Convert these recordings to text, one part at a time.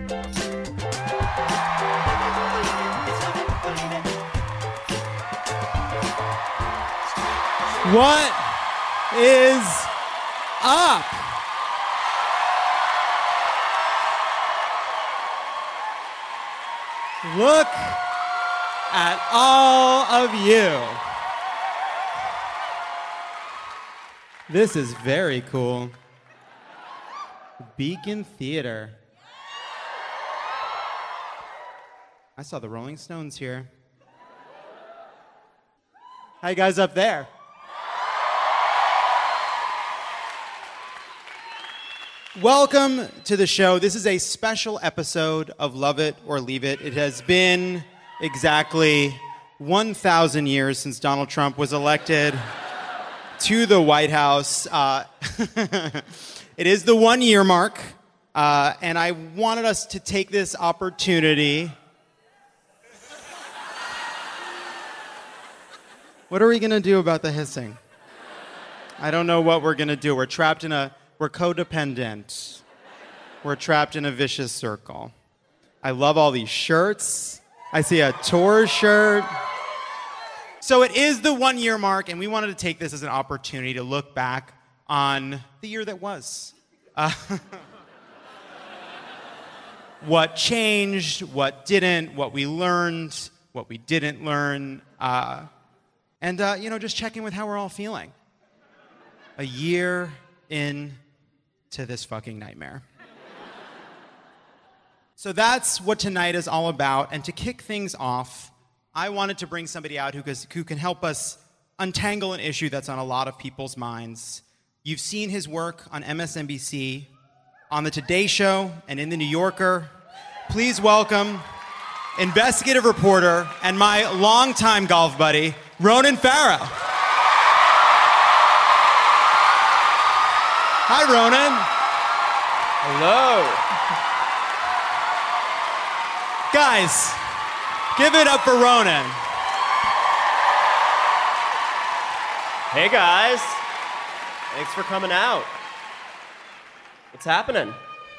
What is up? Look at all of you. This is very cool. Beacon Theater. I saw the Rolling Stones here. How you guys up there? Welcome to the show. This is a special episode of Love It or Leave It. It has been exactly 1,000 years since Donald Trump was elected to the White House. It is the 1 year mark, and I wanted us to take this opportunity. What are we going to do about the hissing? I don't know what we're going to do. We're codependent. We're trapped in a vicious circle. I love all these shirts. I see a tour shirt. So it is the 1 year mark, and we wanted to take this as an opportunity to look back on the year that was. What changed, what didn't, what we learned, what we didn't learn, and just check in with how we're all feeling. A year in to this fucking nightmare. So that's what tonight is all about. And to kick things off, I wanted to bring somebody out who can help us untangle an issue that's on a lot of people's minds. You've seen his work on MSNBC, on The Today Show, and in The New Yorker. Please welcome investigative reporter and my longtime golf buddy, Ronan Farrow. Hi, Ronan. Hello. Guys, give it up for Ronan. Hey, guys. Thanks for coming out. What's happening?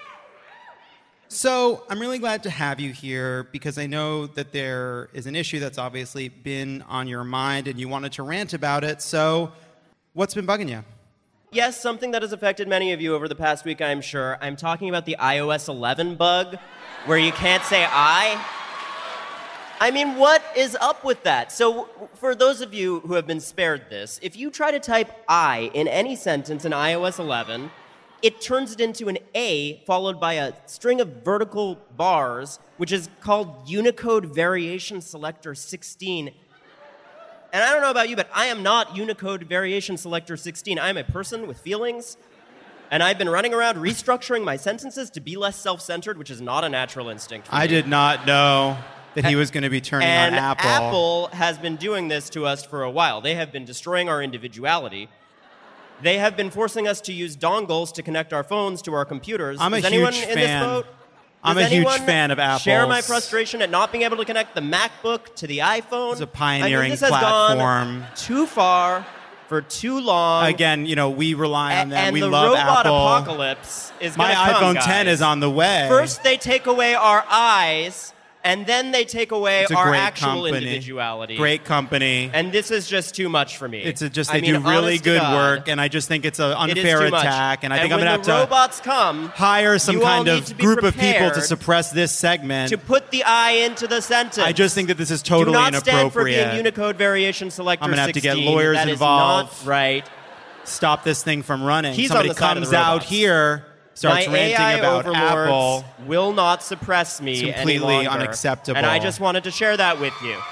So, I'm really glad to have you here because I know that there is an issue that's obviously been on your mind and you wanted to rant about it. So, what's been bugging you? Yes, something that has affected many of you over the past week, I'm sure. I'm talking about the iOS 11 bug, where you can't say I. I mean, what is up with that? So, for those of you who have been spared this, if you try to type I in any sentence in iOS 11, it turns it into an A followed by a string of vertical bars, which is called Unicode Variation Selector 16. And I don't know about you, but I am not Unicode Variation Selector 16. I am a person with feelings, and I've been running around restructuring my sentences to be less self-centered, which is not a natural instinct for me. I did not know that he was going to be turning on Apple. And Apple has been doing this to us for a while. They have been destroying our individuality. They have been forcing us to use dongles to connect our phones to our computers. I'm a Is anyone huge in this fan. boat? I'm a huge fan of Apple. Share my frustration at not being able to connect the MacBook to the iPhone. It's a pioneering this has platform. Gone too far for too long. Again, we rely on them. And we the love robot Apple. apocalypse is going My to come, iPhone guys. 10 is on the way. First, they take away our eyes, and then they take away It's a our great actual company. individuality. Great company. And this is just too much for me. They do really honest to good God, work, and I just think it's an it is unfair too much. attack, and I think I'm when going to the have to robots come, hire some you all kind need of to be group of people to prepared suppress this segment. to put the I into the sentence. I just think that this is totally Do not stand for inappropriate. being Unicode Variation Selector 16. I'm gonna have to get lawyers That involved. Is not right. Stop this thing from running. He's Somebody on the side of comes the out robots. here, starts My ranting AI about overlords Apple. will not suppress me It's any completely longer. unacceptable. And I just wanted to share that with you.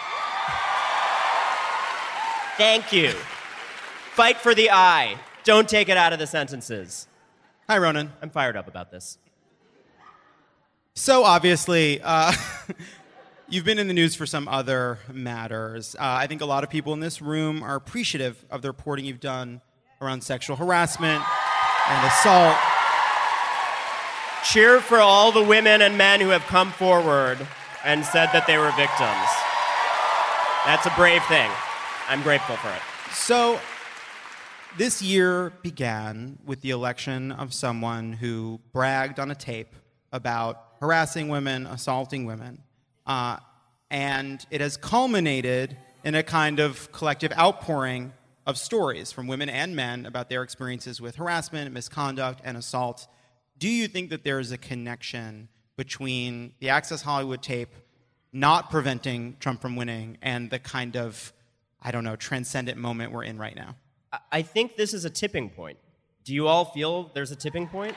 Thank you. Fight for the I. Don't take it out of the sentences. Hi, Ronan. I'm fired up about this. So obviously, you've been in the news for some other matters. I think a lot of people in this room are appreciative of the reporting you've done around sexual harassment and assault. Cheer for all the women and men who have come forward and said that they were victims. That's a brave thing. I'm grateful for it. So this year began with the election of someone who bragged on a tape about harassing women, assaulting women. And it has culminated in a kind of collective outpouring of stories from women and men about their experiences with harassment, misconduct, and assault. Do you think that there is a connection between the Access Hollywood tape not preventing Trump from winning and the kind of, transcendent moment we're in right now? I think this is a tipping point. Do you all feel there's a tipping point?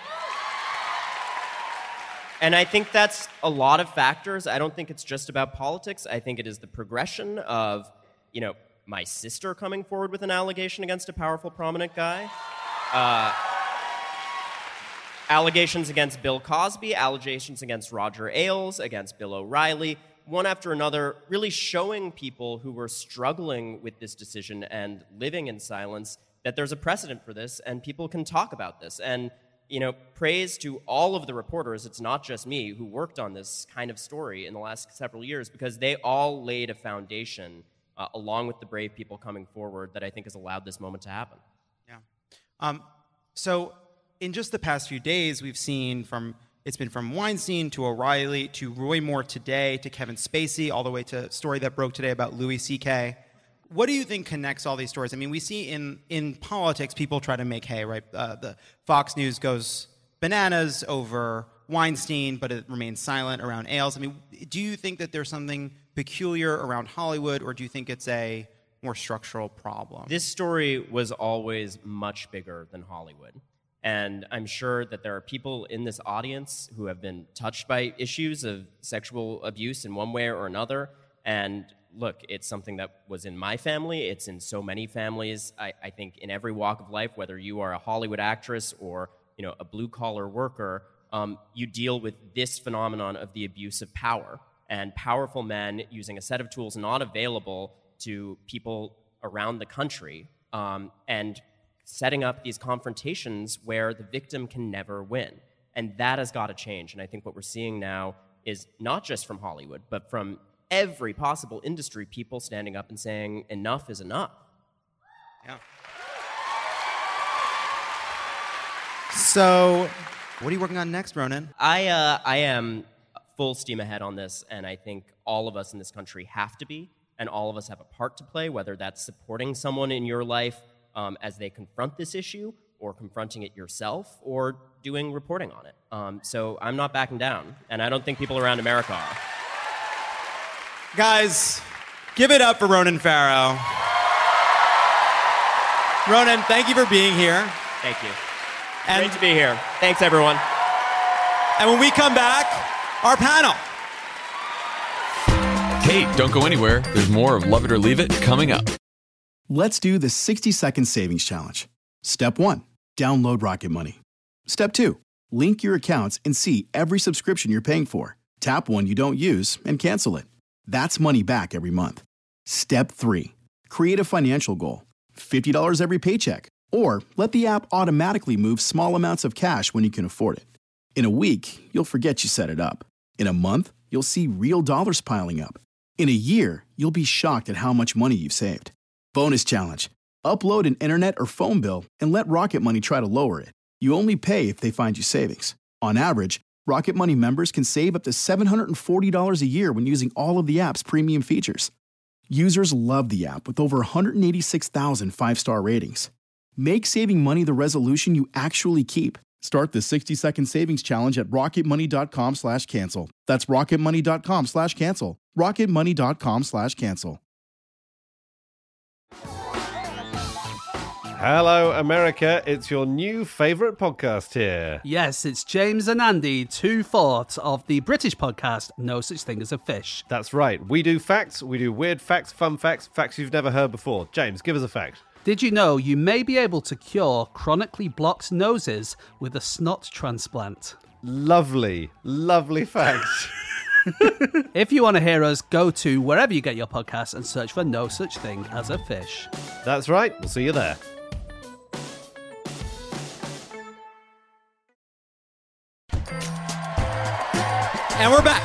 And I think that's a lot of factors. I don't think it's just about politics. I think it is the progression of, my sister coming forward with an allegation against a powerful, prominent guy. Allegations against Bill Cosby, allegations against Roger Ailes, against Bill O'Reilly, one after another, really showing people who were struggling with this decision and living in silence that there's a precedent for this and people can talk about this. And, praise to all of the reporters, it's not just me, who worked on this kind of story in the last several years, because they all laid a foundation along with the brave people coming forward that I think has allowed this moment to happen. Yeah. So in just the past few days, we've seen it's been from Weinstein to O'Reilly to Roy Moore today to Kevin Spacey, all the way to a story that broke today about Louis C.K. What do you think connects all these stories? I mean, we see in politics, people try to make hay, right? The Fox News goes bananas over Weinstein, but it remains silent around Ailes. I mean, do you think that there's something peculiar around Hollywood, or do you think it's a more structural problem? This story was always much bigger than Hollywood. And I'm sure that there are people in this audience who have been touched by issues of sexual abuse in one way or another. And look, it's something that was in my family. It's in so many families. I think in every walk of life, whether you are a Hollywood actress or a blue-collar worker, you deal with this phenomenon of the abuse of power and powerful men using a set of tools not available to people around the country and setting up these confrontations where the victim can never win. And that has got to change. And I think what we're seeing now is not just from Hollywood, but from every possible industry, people standing up and saying, enough is enough. Yeah. So, what are you working on next, Ronan? I am full steam ahead on this, and I think all of us in this country have to be, and all of us have a part to play, whether that's supporting someone in your life as they confront this issue, or confronting it yourself, or doing reporting on it. So I'm not backing down, and I don't think people around America are. Guys, give it up for Ronan Farrow. Ronan, thank you for being here. Thank you. Great to be here. Thanks, everyone. And when we come back, our panel. Hey, don't go anywhere. There's more of Love It or Leave It coming up. Let's do the 60-second savings challenge. Step 1, download Rocket Money. Step 2, link your accounts and see every subscription you're paying for. Tap one you don't use and cancel it. That's money back every month. Step 3, create a financial goal. $50 every paycheck. Or let the app automatically move small amounts of cash when you can afford it. In a week, you'll forget you set it up. In a month, you'll see real dollars piling up. In a year, you'll be shocked at how much money you've saved. Bonus challenge. Upload an internet or phone bill and let Rocket Money try to lower it. You only pay if they find you savings. On average, Rocket Money members can save up to $740 a year when using all of the app's premium features. Users love the app with over 186,000 five-star ratings. Make saving money the resolution you actually keep. Start the 60-second savings challenge at rocketmoney.com/cancel. That's rocketmoney.com/cancel. rocketmoney.com/cancel. Hello, America. It's your new favourite podcast here. Yes, it's James and Andy, 2/4 of the British podcast No Such Thing as a Fish. That's right. We do facts, we do weird facts, fun facts, facts you've never heard before. James, give us a fact. Did you know you may be able to cure chronically blocked noses with a snot transplant? Lovely, lovely facts. If you want to hear us, go to wherever you get your podcasts and search for No Such Thing as a Fish. That's right. We'll see you there. And we're back.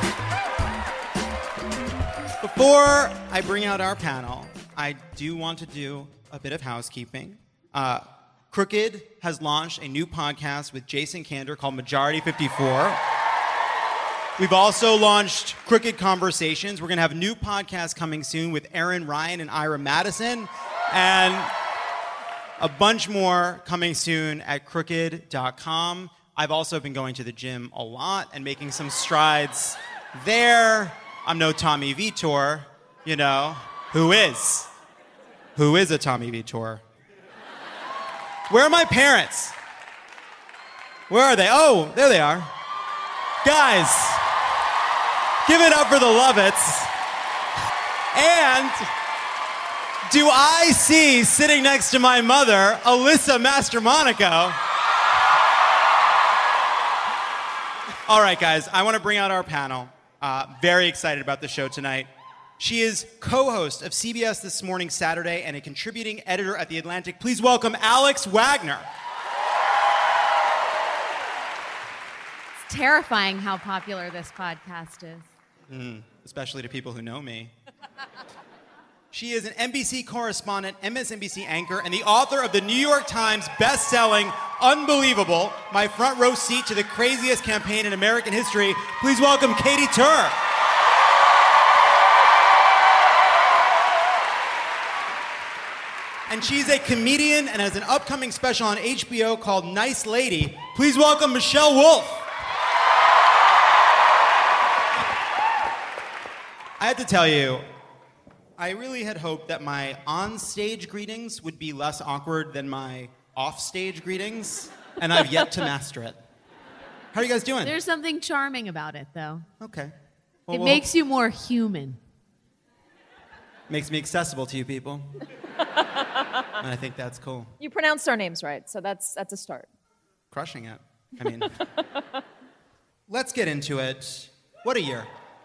Before I bring out our panel, I do want to do a bit of housekeeping. Crooked has launched a new podcast with Jason Kander called Majority 54. We've also launched Crooked Conversations. We're going to have a new podcast coming soon with Aaron Ryan and Ira Madison. And a bunch more coming soon at crooked.com. I've also been going to the gym a lot and making some strides there. I'm no Tommy Vitor, you know. Who is? Who is a Tommy Vitor? Where are my parents? Where are they? Oh, there they are. Guys, give it up for the Lovitts. And do I see, sitting next to my mother, Alyssa Mastromonaco? All right, guys, I want to bring out our panel. Very excited about the show tonight. She is co-host of CBS This Morning Saturday and a contributing editor at The Atlantic. Please welcome Alex Wagner. It's terrifying how popular this podcast is. Especially to people who know me. She is an NBC correspondent, MSNBC anchor, and the author of the New York Times best-selling Unbelievable, My Front Row Seat to the Craziest Campaign in American History. Please welcome Katy Tur. And she's a comedian and has an upcoming special on HBO called Nice Lady. Please welcome Michelle Wolf. I have to tell you, I really had hoped that my on-stage greetings would be less awkward than my off-stage greetings, and I've yet to master it. How are you guys doing? There's something charming about it, though. Okay. It makes you more human. Makes me accessible to you people. And I think that's cool. You pronounced our names right, so that's a start. Crushing it. I mean, let's get into it. What a year.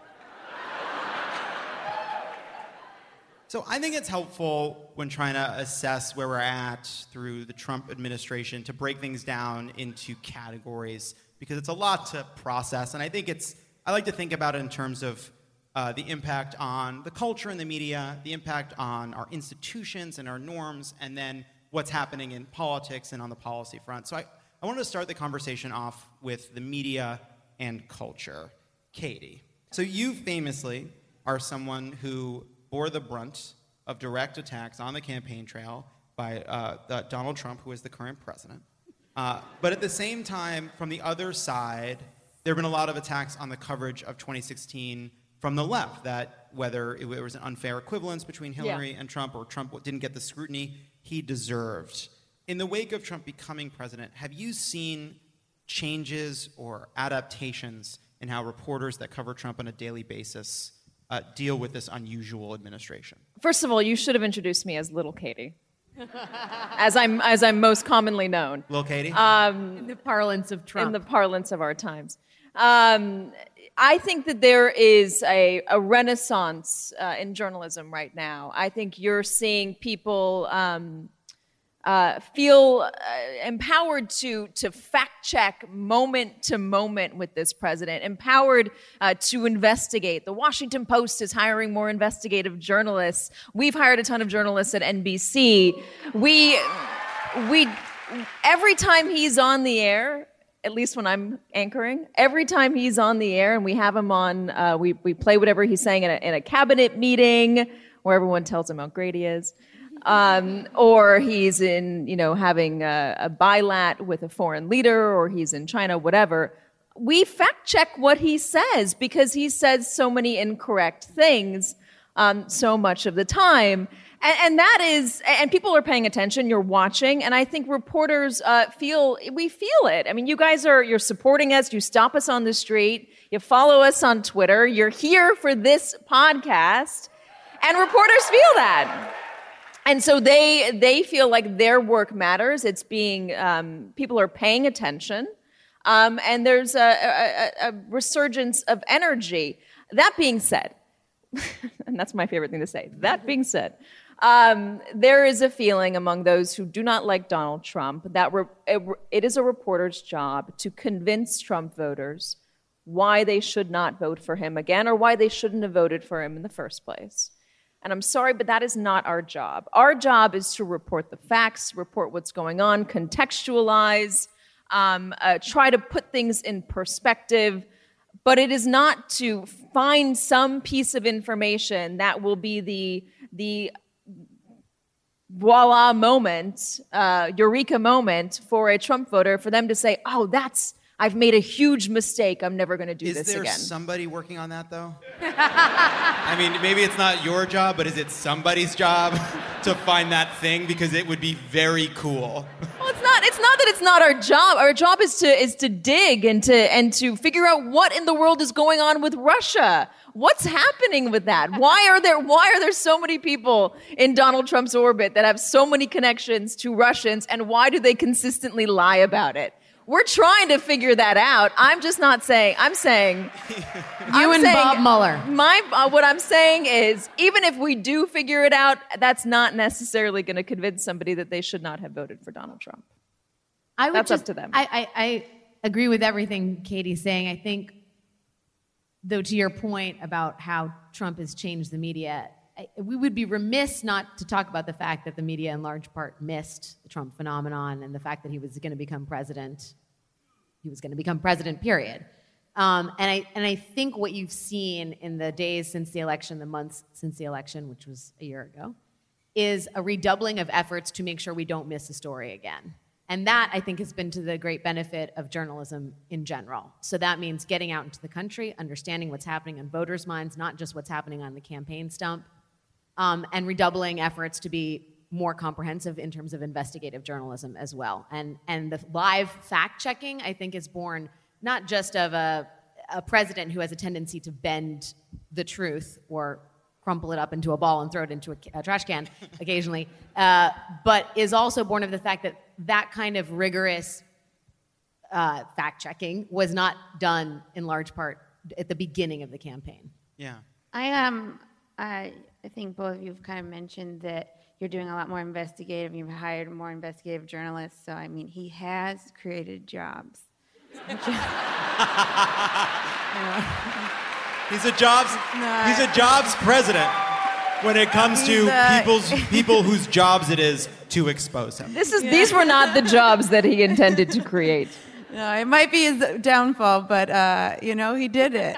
So I think it's helpful when trying to assess where we're at through the Trump administration to break things down into categories because it's a lot to process. And I think I like to think about it in terms of the impact on the culture and the media, the impact on our institutions and our norms, and then what's happening in politics and on the policy front. So I wanted to start the conversation off with the media and culture. Katy, so you famously are someone who bore the brunt of direct attacks on the campaign trail by Donald Trump, who is the current president. But at the same time, from the other side, there have been a lot of attacks on the coverage of 2016 from the left, that whether it was an unfair equivalence between Hillary and Trump, or Trump didn't get the scrutiny he deserved. In the wake of Trump becoming president, have you seen changes or adaptations in how reporters that cover Trump on a daily basis deal with this unusual administration? First of all, you should have introduced me as Little Katy, as I'm most commonly known. Little Katy? In the parlance of Trump. In the parlance of our times. I think that there is a renaissance in journalism right now. I think you're seeing people feel empowered to fact check moment to moment with this president, empowered to investigate. The Washington Post is hiring more investigative journalists. We've hired a ton of journalists at NBC. We every time he's on the air, at least when I'm anchoring, every time he's on the air and we have him on, we play whatever he's saying in a cabinet meeting where everyone tells him how great he is. Or he's in, having a bilat with a foreign leader, or he's in China, whatever. We fact check what he says because he says so many incorrect things so much of the time. And that is, and people are paying attention, you're watching, and I think reporters feel it. I mean, you guys you're supporting us, you stop us on the street, you follow us on Twitter, you're here for this podcast, and reporters feel that. And so they feel like their work matters. It's being, people are paying attention, and there's a resurgence of energy. That being said, and that's my favorite thing to say, that being said, there is a feeling among those who do not like Donald Trump that it is a reporter's job to convince Trump voters why they should not vote for him again or why they shouldn't have voted for him in the first place. And I'm sorry, but that is not our job. Our job is to report the facts, report what's going on, contextualize, try to put things in perspective, but it is not to find some piece of information that will be the voila moment, eureka moment for a Trump voter, for them to say, oh, I've made a huge mistake. I'm never going to do this again. Is there somebody working on that, though? I mean, maybe it's not your job, but is it somebody's job to find that thing? Because it would be very cool. Well, it's not that it's not our job. Our job is to dig and to figure out what in the world is going on with Russia. What's happening with that? Why are there so many people in Donald Trump's orbit that have so many connections to Russians, and why do they consistently lie about it? We're trying to figure that out. I'm just not saying. I'm saying Bob Mueller. What I'm saying is, even if we do figure it out, that's not necessarily going to convince somebody that they should not have voted for Donald Trump. That's up to them. I agree with everything Katie's saying. I think, though, to your point about how Trump has changed the media, we would be remiss not to talk about the fact that the media in large part missed the Trump phenomenon and the fact that he was going to become president. He was going to become president, period. And I think what you've seen in the days since the election, the months since the election, which was a year ago, is a redoubling of efforts to make sure we don't miss the story again. And that, I think, has been to the great benefit of journalism in general. So that means getting out into the country, understanding what's happening on voters' minds, not just what's happening on the campaign stump, and redoubling efforts to be more comprehensive in terms of investigative journalism as well. And the live fact-checking, I think, is born not just of a president who has a tendency to bend the truth or crumple it up into a ball and throw it into a trash can occasionally, but is also born of the fact that that kind of rigorous fact-checking was not done in large part at the beginning of the campaign. Yeah. I think both of you have kind of mentioned that you're doing a lot more investigative. You've hired more investigative journalists. So, I mean, he has created jobs. He's a jobs president when it comes to people whose jobs it is to expose him. These were not the jobs that he intended to create. No, it might be his downfall, but he did it.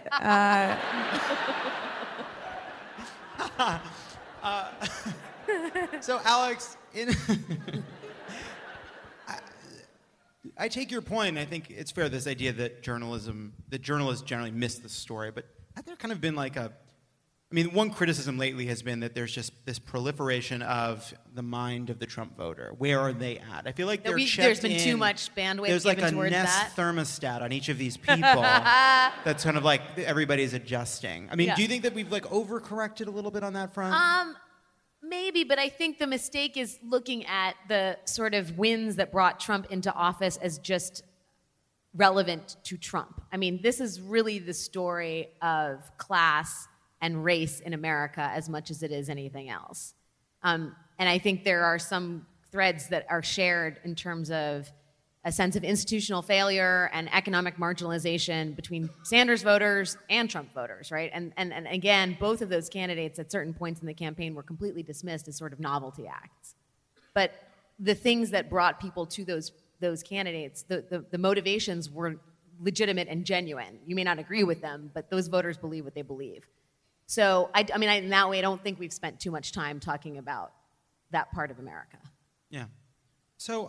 So, Alex, I take your point. I think it's fair, this idea that journalists generally miss the story. But has there kind of been one criticism lately has been that there's just this proliferation of the mind of the Trump voter. Where are they at? I feel like there's been too much bandwidth There's like given a towards Nest that. thermostat on each of these people that's kind of like everybody's adjusting. I mean, do you think that we've overcorrected a little bit on that front? Maybe, but I think the mistake is looking at the sort of wins that brought Trump into office as just relevant to Trump. I mean, this is really the story of class and race in America as much as it is anything else. And I think there are some threads that are shared in terms of a sense of institutional failure and economic marginalization between Sanders voters and Trump voters, right? And again, both of those candidates at certain points in the campaign were completely dismissed as sort of novelty acts. But the things that brought people to those candidates, the motivations were legitimate and genuine. You may not agree with them, but those voters believe what they believe. So, in that way, I don't think we've spent too much time talking about that part of America. Yeah. So,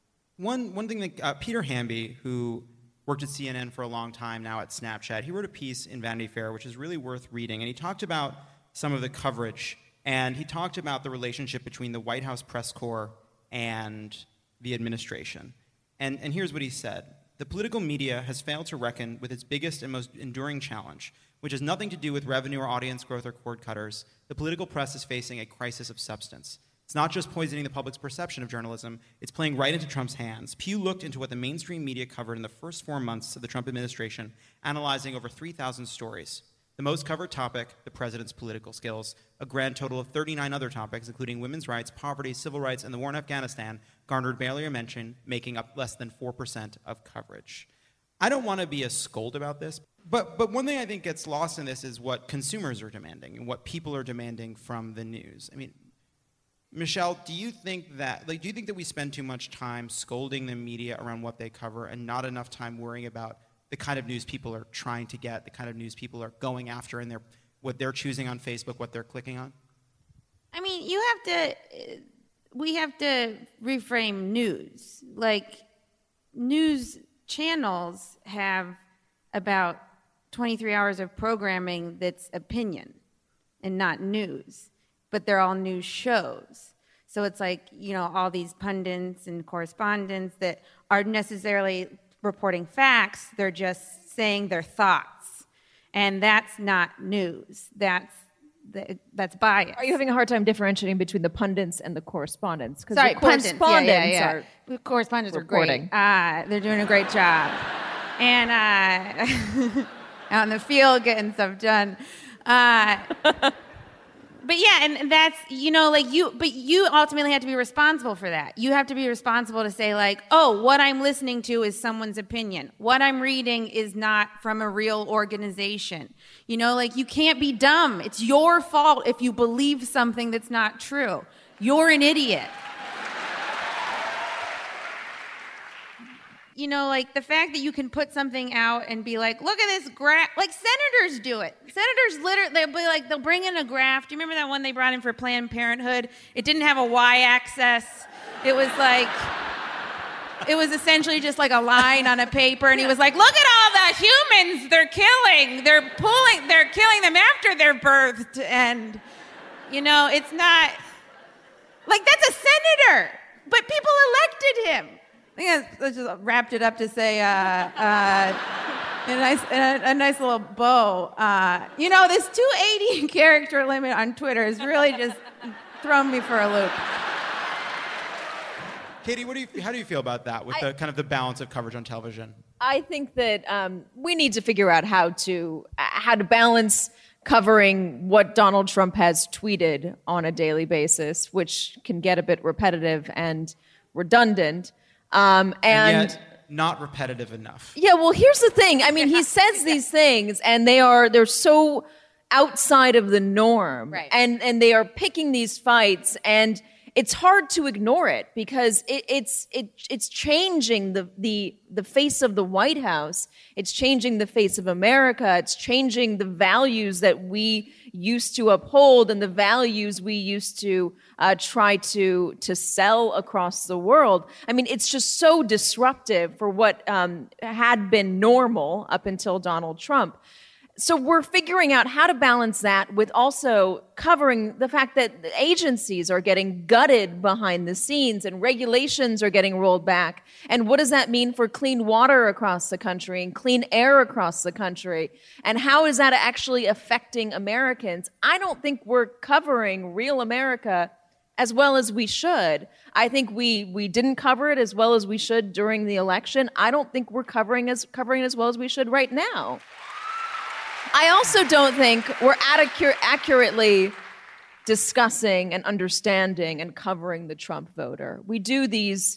one thing that Peter Hamby, who worked at CNN for a long time, now at Snapchat, he wrote a piece in Vanity Fair, which is really worth reading, and he talked about some of the coverage, and he talked about the relationship between the White House press corps and the administration. And here's what he said. The political media has failed to reckon with its biggest and most enduring challenge, which has nothing to do with revenue or audience growth or cord cutters. The political press is facing a crisis of substance. It's not just poisoning the public's perception of journalism, it's playing right into Trump's hands. Pew looked into what the mainstream media covered in the first 4 months of the Trump administration, analyzing over 3,000 stories. The most covered topic, the president's political skills. A grand total of 39 other topics, including women's rights, poverty, civil rights, and the war in Afghanistan, garnered barely a mention, making up less than 4% of coverage. I don't want to be a scold about this, but one thing I think gets lost in this is what consumers are demanding and what people are demanding from the news. I mean, Michelle, do you think that we spend too much time scolding the media around what they cover and not enough time worrying about the kind of news people are trying to get, the kind of news people are going after, and what they're choosing on Facebook, what they're clicking on? I mean, we have to reframe news. Like, news channels have about 23 hours of programming that's opinion and not news, but they're all news shows. So it's like, all these pundits and correspondents that aren't necessarily reporting facts, they're just saying their thoughts. And that's not news. That's bias. Are you having a hard time differentiating between the pundits and the correntants? Sorry, the pundits. correspondents Yeah. The correspondents reporting. are great. They're doing a great job. And out in the field getting stuff done. But yeah, and that's, but you ultimately have to be responsible for that. You have to be responsible to say, like, oh, what I'm listening to is someone's opinion. What I'm reading is not from a real organization. You can't be dumb. It's your fault if you believe something that's not true. You're an idiot. The fact that you can put something out and be like, look at this graph. Like, senators do it. Senators literally, they'll bring in a graph. Do you remember that one they brought in for Planned Parenthood? It didn't have a y-axis. It was essentially just like a line on a paper. And he was like, look at all the humans they're killing. They're killing them after they're birthed. And, it's not, that's a senator. But people elected him. I think I just wrapped it up to say a nice little bow. This 280 character limit on Twitter has really just thrown me for a loop. Katie, how do you feel about that with the kind of the balance of coverage on television? I think that we need to figure out how to balance covering what Donald Trump has tweeted on a daily basis, which can get a bit repetitive and redundant. And yet not repetitive enough. Yeah, well, here's the thing. I mean, he says these things, and they're so outside of the norm, right. and they are picking these fights, and it's hard to ignore it because it's changing the face of the White House. It's changing the face of America. It's changing the values that we used to uphold and the values we used to try to sell across the world. I mean, it's just so disruptive for what had been normal up until Donald Trump. So we're figuring out how to balance that with also covering the fact that the agencies are getting gutted behind the scenes and regulations are getting rolled back. And what does that mean for clean water across the country and clean air across the country? And how is that actually affecting Americans? I don't think we're covering real America as well as we should. I think we didn't cover it as well as we should during the election. I don't think we're covering it as well as we should right now. I also don't think we're accurately discussing and understanding and covering the Trump voter. We do these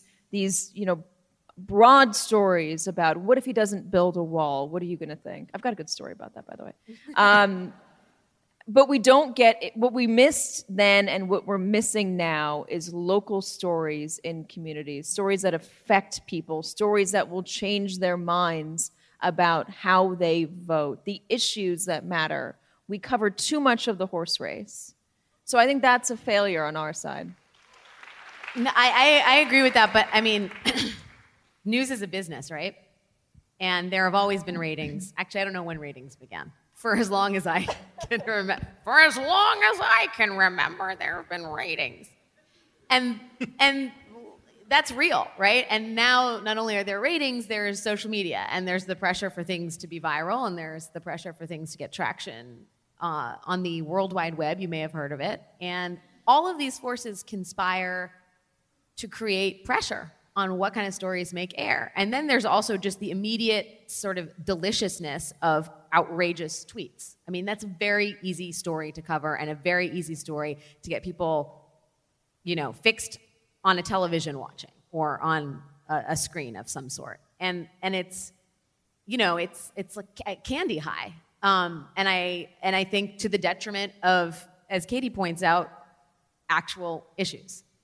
broad stories about what if he doesn't build a wall? What are you going to think? I've got a good story about that, by the way. But we don't get it. What we missed then and what we're missing now is local stories in communities, stories that affect people, stories that will change their minds about how they vote, the issues that matter. We cover too much of the horse race. So I think that's a failure on our side. No, I agree with that, but I mean, news is a business, right? And there have always been ratings. Actually, I don't know when ratings began. For as long as I can remember. For as long as I can remember, there have been ratings. And that's real, right? And now not only are there ratings, there's social media, and there's the pressure for things to be viral, and there's the pressure for things to get traction on the World Wide Web. You may have heard of it. And all of these forces conspire to create pressure on what kind of stories make air. And then there's also just the immediate sort of deliciousness of outrageous tweets. I mean, that's a very easy story to cover and a very easy story to get people, fixed on a television watching or on a screen of some sort. And it's, it's like a candy high. And I think to the detriment of, as Katie points out, actual issues.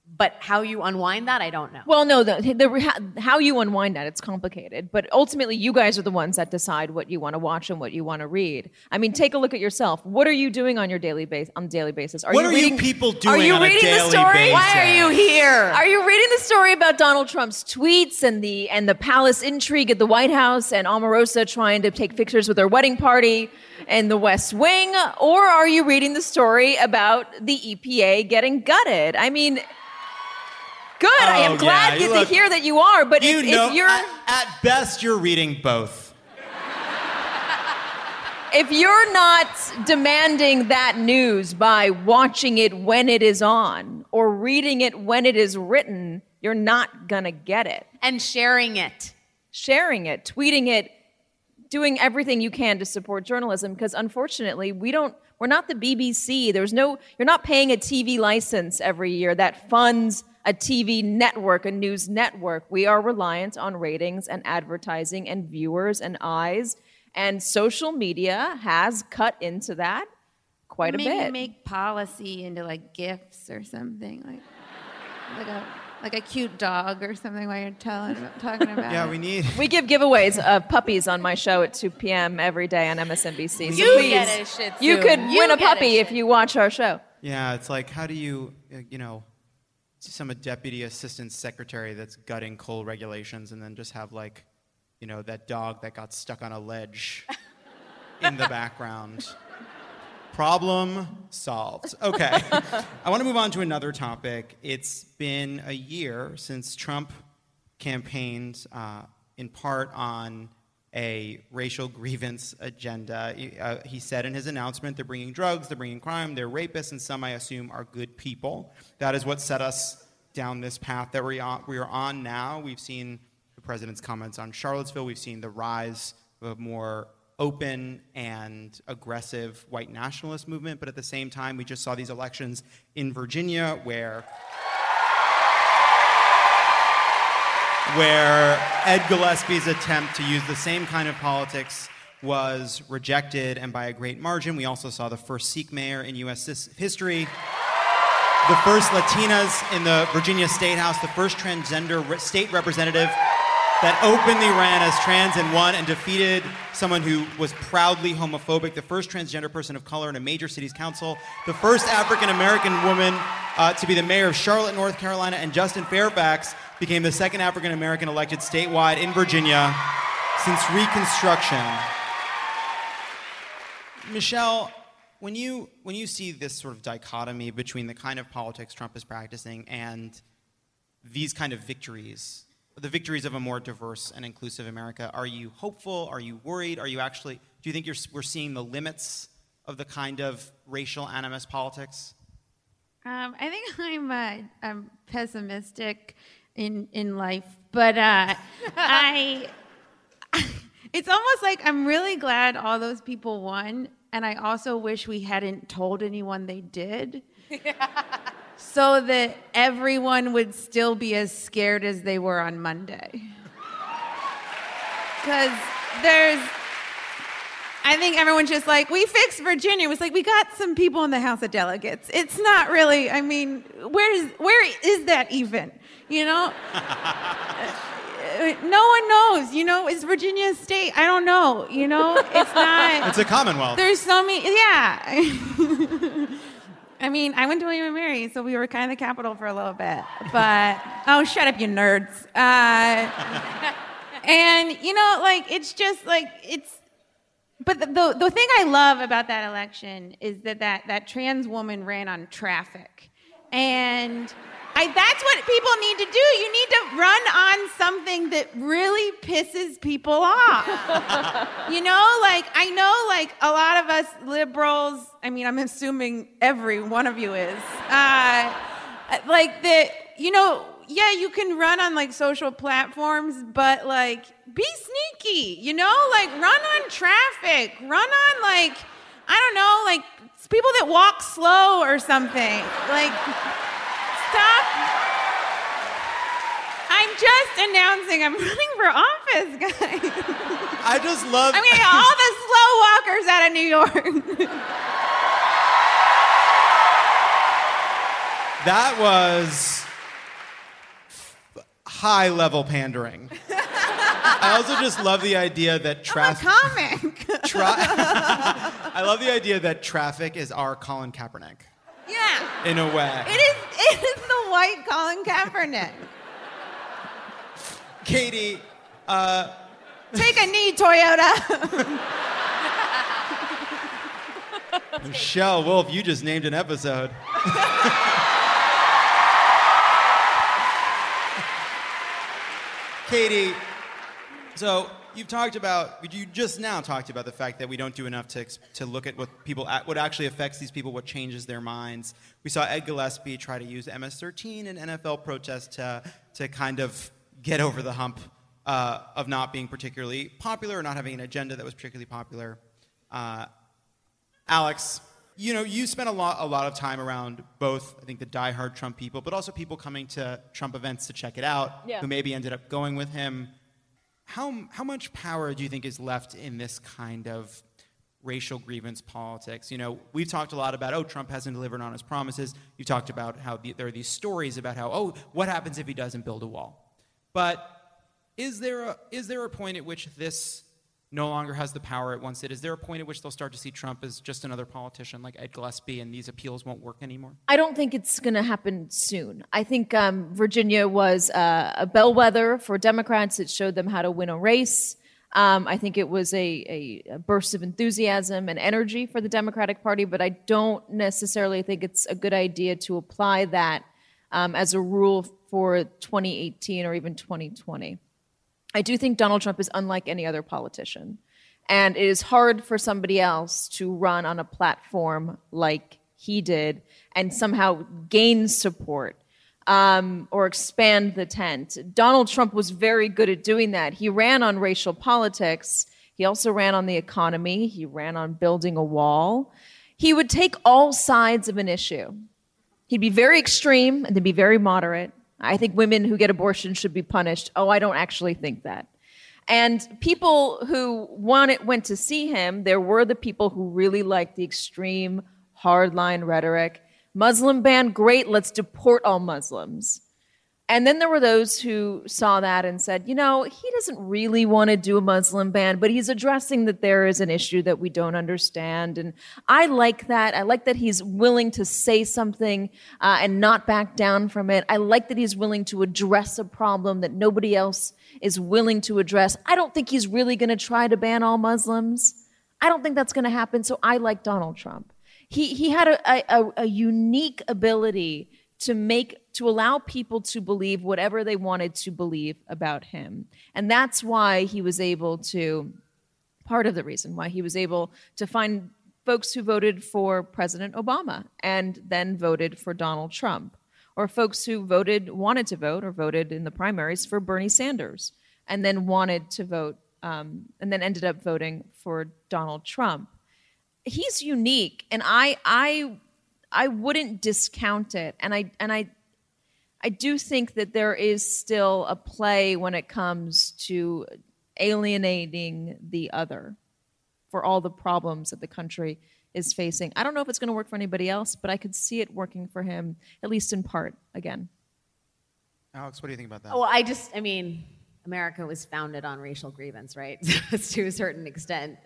But how you unwind that, I don't know. Well, no, how you unwind that, it's complicated. But ultimately, you guys are the ones that decide what you want to watch and what you want to read. I mean, take a look at yourself. What are you doing on your daily basis? What are you people doing on a daily basis? Why are you here? Are you reading the story about Donald Trump's tweets and the palace intrigue at the White House and Omarosa trying to take pictures with her wedding party and the West Wing? Or are you reading the story about the EPA getting gutted? I mean... Good. I am glad to hear that you are, but if you're... At best, you're reading both. If you're not demanding that news by watching it when it is on or reading it when it is written, you're not going to get it. And sharing it. Sharing it, tweeting it, doing everything you can to support journalism, because unfortunately, we're not the BBC. You're not paying a TV license every year that funds a TV network, a news network. We are reliant on ratings and advertising and viewers and eyes. And social media has cut into that quite a bit. Maybe make policy into like GIFs or something, like a cute dog or something while you're talking about Yeah, it. We give giveaways of puppies on my show at 2 p.m. every day on MSNBC. So You get a shih tzu. you could win a puppy if you watch our show. Yeah, it's like, how do you, some deputy assistant secretary that's gutting coal regulations and then just have that dog that got stuck on a ledge in the background. Problem solved. Okay. I want to move on to another topic. It's been a year since Trump campaigned in part on a racial grievance agenda. He said in his announcement, they're bringing drugs, they're bringing crime, they're rapists, and some, I assume, are good people. That is what set us down this path that we are on now. We've seen the president's comments on Charlottesville. We've seen the rise of a more open and aggressive white nationalist movement. But at the same time, we just saw these elections in Virginia where Ed Gillespie's attempt to use the same kind of politics was rejected, and by a great margin. We also saw the first Sikh mayor in U.S. history, the first Latinas in the Virginia State House, the first transgender state representative that openly ran as trans and won and defeated someone who was proudly homophobic, the first transgender person of color in a major city's council, the first African-American woman to be the mayor of Charlotte, North Carolina, and Justin Fairfax became the second African-American elected statewide in Virginia since Reconstruction. Michelle, when you see this sort of dichotomy between the kind of politics Trump is practicing and these kind of victories, the victories of a more diverse and inclusive America, are you hopeful? Are you worried? Do you think we're seeing the limits of the kind of racial animus politics? I think I'm pessimistic in life, but it's almost like I'm really glad all those people won, and I also wish we hadn't told anyone they did. So that everyone would still be as scared as they were on Monday. Because I think everyone's just like, we fixed Virginia. It was like, we got some people in the House of Delegates. It's not really, where is that even? No one knows, is Virginia a state? I don't know, it's not. It's a commonwealth. There's so many, yeah. I went to William & Mary, so we were kind of the capital for a little bit. But, oh, shut up, you nerds. It's just but the thing I love about that election is that trans woman ran on traffic. And that's what people need to do. You need to run on something that really pisses people off. I know, a lot of us liberals, I'm assuming every one of you is, yeah, you can run on, social platforms, but, be sneaky, run on traffic, run on, I don't know, people that walk slow or something. Stop. I'm just announcing I'm running for office, guys. I just love... all the slow walkers out of New York. That was high-level pandering. I also just love the idea that traffic. Comic. I love the idea that traffic is our Colin Kaepernick. Yeah. In a way. It is the white Colin Kaepernick. Katie, Take a knee, Toyota. Michelle Wolf, you just named an episode. Katie, so you just now talked about the fact that we don't do enough to look at what actually affects these people, what changes their minds. We saw Ed Gillespie try to use MS-13 in NFL protests to kind of get over the hump of not being particularly popular or not having an agenda that was particularly popular. Alex, you spent a lot of time around both, I think, the diehard Trump people, but also people coming to Trump events to check it out, who maybe ended up going with him. How much power do you think is left in this kind of racial grievance politics? We've talked a lot about, Trump hasn't delivered on his promises. You talked about how there are these stories about how, what happens if he doesn't build a wall? But is there a point at which this no longer has the power it once did? Is there a point at which they'll start to see Trump as just another politician like Ed Gillespie and these appeals won't work anymore? I don't think it's going to happen soon. I think Virginia was a bellwether for Democrats. It showed them how to win a race. I think it was a burst of enthusiasm and energy for the Democratic Party, but I don't necessarily think it's a good idea to apply that as a rule for 2018 or even 2020. I do think Donald Trump is unlike any other politician. And it is hard for somebody else to run on a platform like he did and somehow gain support or expand the tent. Donald Trump was very good at doing that. He ran on racial politics. He also ran on the economy. He ran on building a wall. He would take all sides of an issue. He'd be very extreme and then be very moderate. I think women who get abortions should be punished. I don't actually think that. And people who went to see him, there were the people who really liked the extreme, hardline rhetoric. Muslim ban, great, let's deport all Muslims. And then there were those who saw that and said, he doesn't really want to do a Muslim ban, but he's addressing that there is an issue that we don't understand. And I like that. I like that he's willing to say something and not back down from it. I like that he's willing to address a problem that nobody else is willing to address. I don't think he's really going to try to ban all Muslims. I don't think that's going to happen. So I like Donald Trump. He had a unique ability to allow people to believe whatever they wanted to believe about him. And that's why he was able to, part of the reason why he was able to find folks who voted for President Obama and then voted for Donald Trump, or folks who wanted to vote or voted in the primaries for Bernie Sanders and then wanted to vote and then ended up voting for Donald Trump. He's unique, and I wouldn't discount it, and I do think that there is still a play when it comes to alienating the other for all the problems that the country is facing. I don't know if it's going to work for anybody else, but I could see it working for him, at least in part, again. Alex, what do you think about that? Well, America was founded on racial grievance, right? To a certain extent.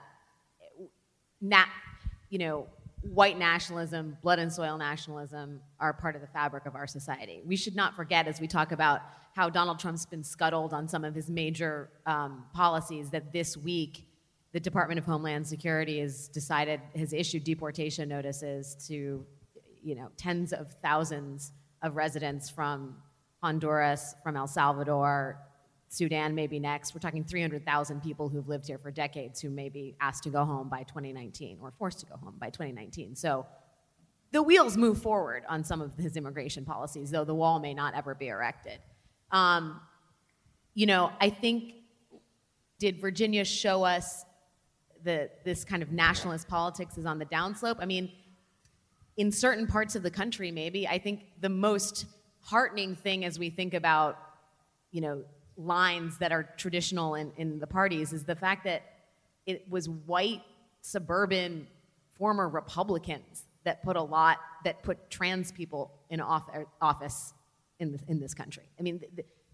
White nationalism, blood and soil nationalism are part of the fabric of our society. We should not forget, as we talk about how Donald Trump's been scuttled on some of his major policies, that this week the Department of Homeland Security has issued deportation notices to, tens of thousands of residents from Honduras, from El Salvador, Sudan maybe next. We're talking 300,000 people who've lived here for decades who may be asked to go home by 2019 or forced to go home by 2019. So the wheels move forward on some of his immigration policies, though the wall may not ever be erected. I think, did Virginia show us that this kind of nationalist politics is on the downslope? In certain parts of the country, maybe. I think the most heartening thing as we think about, lines that are traditional in the parties is the fact that it was white, suburban, former Republicans that put trans people in office in this country.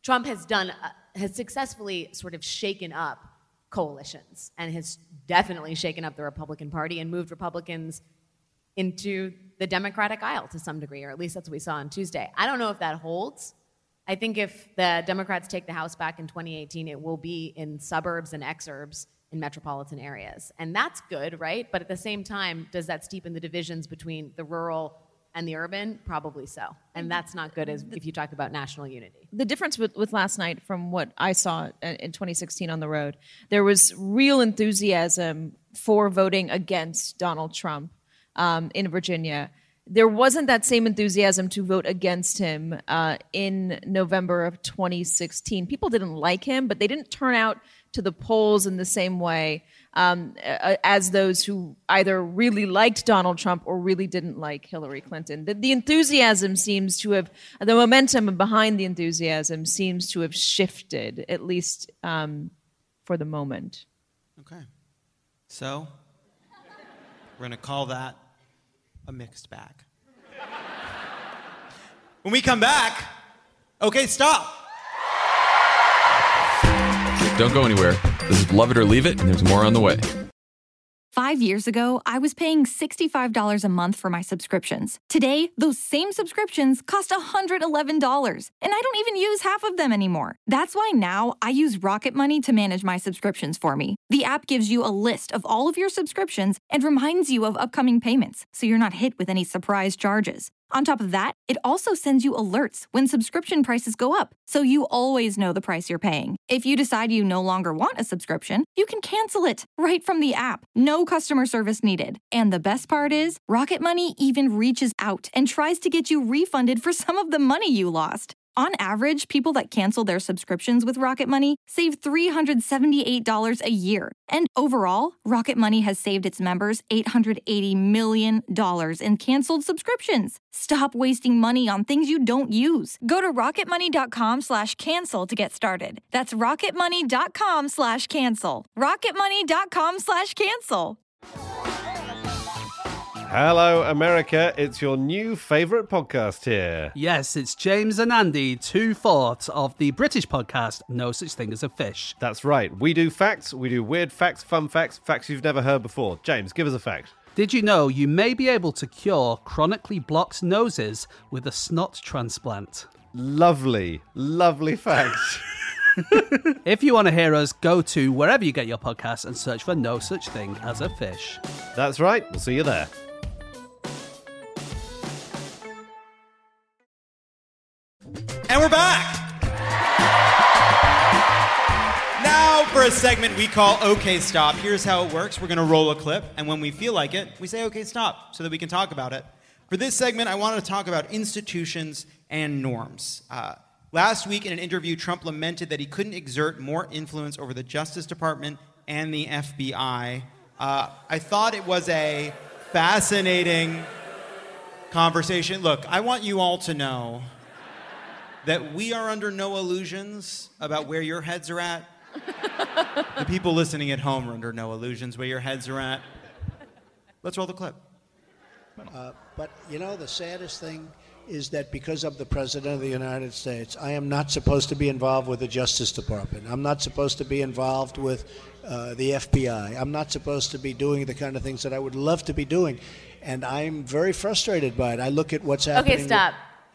Trump has successfully sort of shaken up coalitions and has definitely shaken up the Republican Party and moved Republicans into the Democratic aisle to some degree, or at least that's what we saw on Tuesday. I don't know if that holds. I think if the Democrats take the House back in 2018, it will be in suburbs and exurbs in metropolitan areas. And that's good, right? But at the same time, does that steepen the divisions between the rural and the urban? Probably so. And that's not good if you talk about national unity. The difference with last night from what I saw in 2016 on the road, there was real enthusiasm for voting against Donald Trump in Virginia. There wasn't that same enthusiasm to vote against him in November of 2016. People didn't like him, but they didn't turn out to the polls in the same way as those who either really liked Donald Trump or really didn't like Hillary Clinton. The enthusiasm seems to have, the momentum behind the enthusiasm seems to have shifted, at least for the moment. Okay. So, we're going to call that a mixed bag. When we come back, okay, stop. Don't go anywhere. This is Love It or Leave It, and there's more on the way. 5 years ago, I was paying $65 a month for my subscriptions. Today, those same subscriptions cost $111, and I don't even use half of them anymore. That's why now I use Rocket Money to manage my subscriptions for me. The app gives you a list of all of your subscriptions and reminds you of upcoming payments, so you're not hit with any surprise charges. On top of that, it also sends you alerts when subscription prices go up, so you always know the price you're paying. If you decide you no longer want a subscription, you can cancel it right from the app. No customer service needed. And the best part is, Rocket Money even reaches out and tries to get you refunded for some of the money you lost. On average, people that cancel their subscriptions with Rocket Money save $378 a year. And overall, Rocket Money has saved its members $880 million in canceled subscriptions. Stop wasting money on things you don't use. Go to rocketmoney.com/cancel to get started. That's rocketmoney.com/cancel. rocketmoney.com/cancel. Hello, America. It's your new favourite podcast here. Yes, it's James and Andy, 2/4 of the British podcast No Such Thing as a Fish. That's right. We do facts, we do weird facts, fun facts, facts you've never heard before. James, give us a fact. Did you know you may be able to cure chronically blocked noses with a snot transplant? Lovely, lovely facts. If you want to hear us, go to wherever you get your podcasts and search for No Such Thing as a Fish. That's right. We'll see you there. And we're back! Now for a segment we call OK Stop. Here's how it works. We're going to roll a clip, and when we feel like it, we say OK Stop so that we can talk about it. For this segment, I wanted to talk about institutions and norms. Last week in an interview, Trump lamented that he couldn't exert more influence over the Justice Department and the FBI. I thought it was a fascinating conversation. Look, I want you all to know that we are under no illusions about where your heads are at. The people listening at home are under no illusions where your heads are at. Let's roll the clip. But, you know, the saddest thing is that because I'm the President of the United States, I am not supposed to be involved with the Justice Department. I'm not supposed to be involved with the FBI. I'm not supposed to be doing the kind of things that I would love to be doing. And I'm very frustrated by it. I look at what's happening. Okay, stop.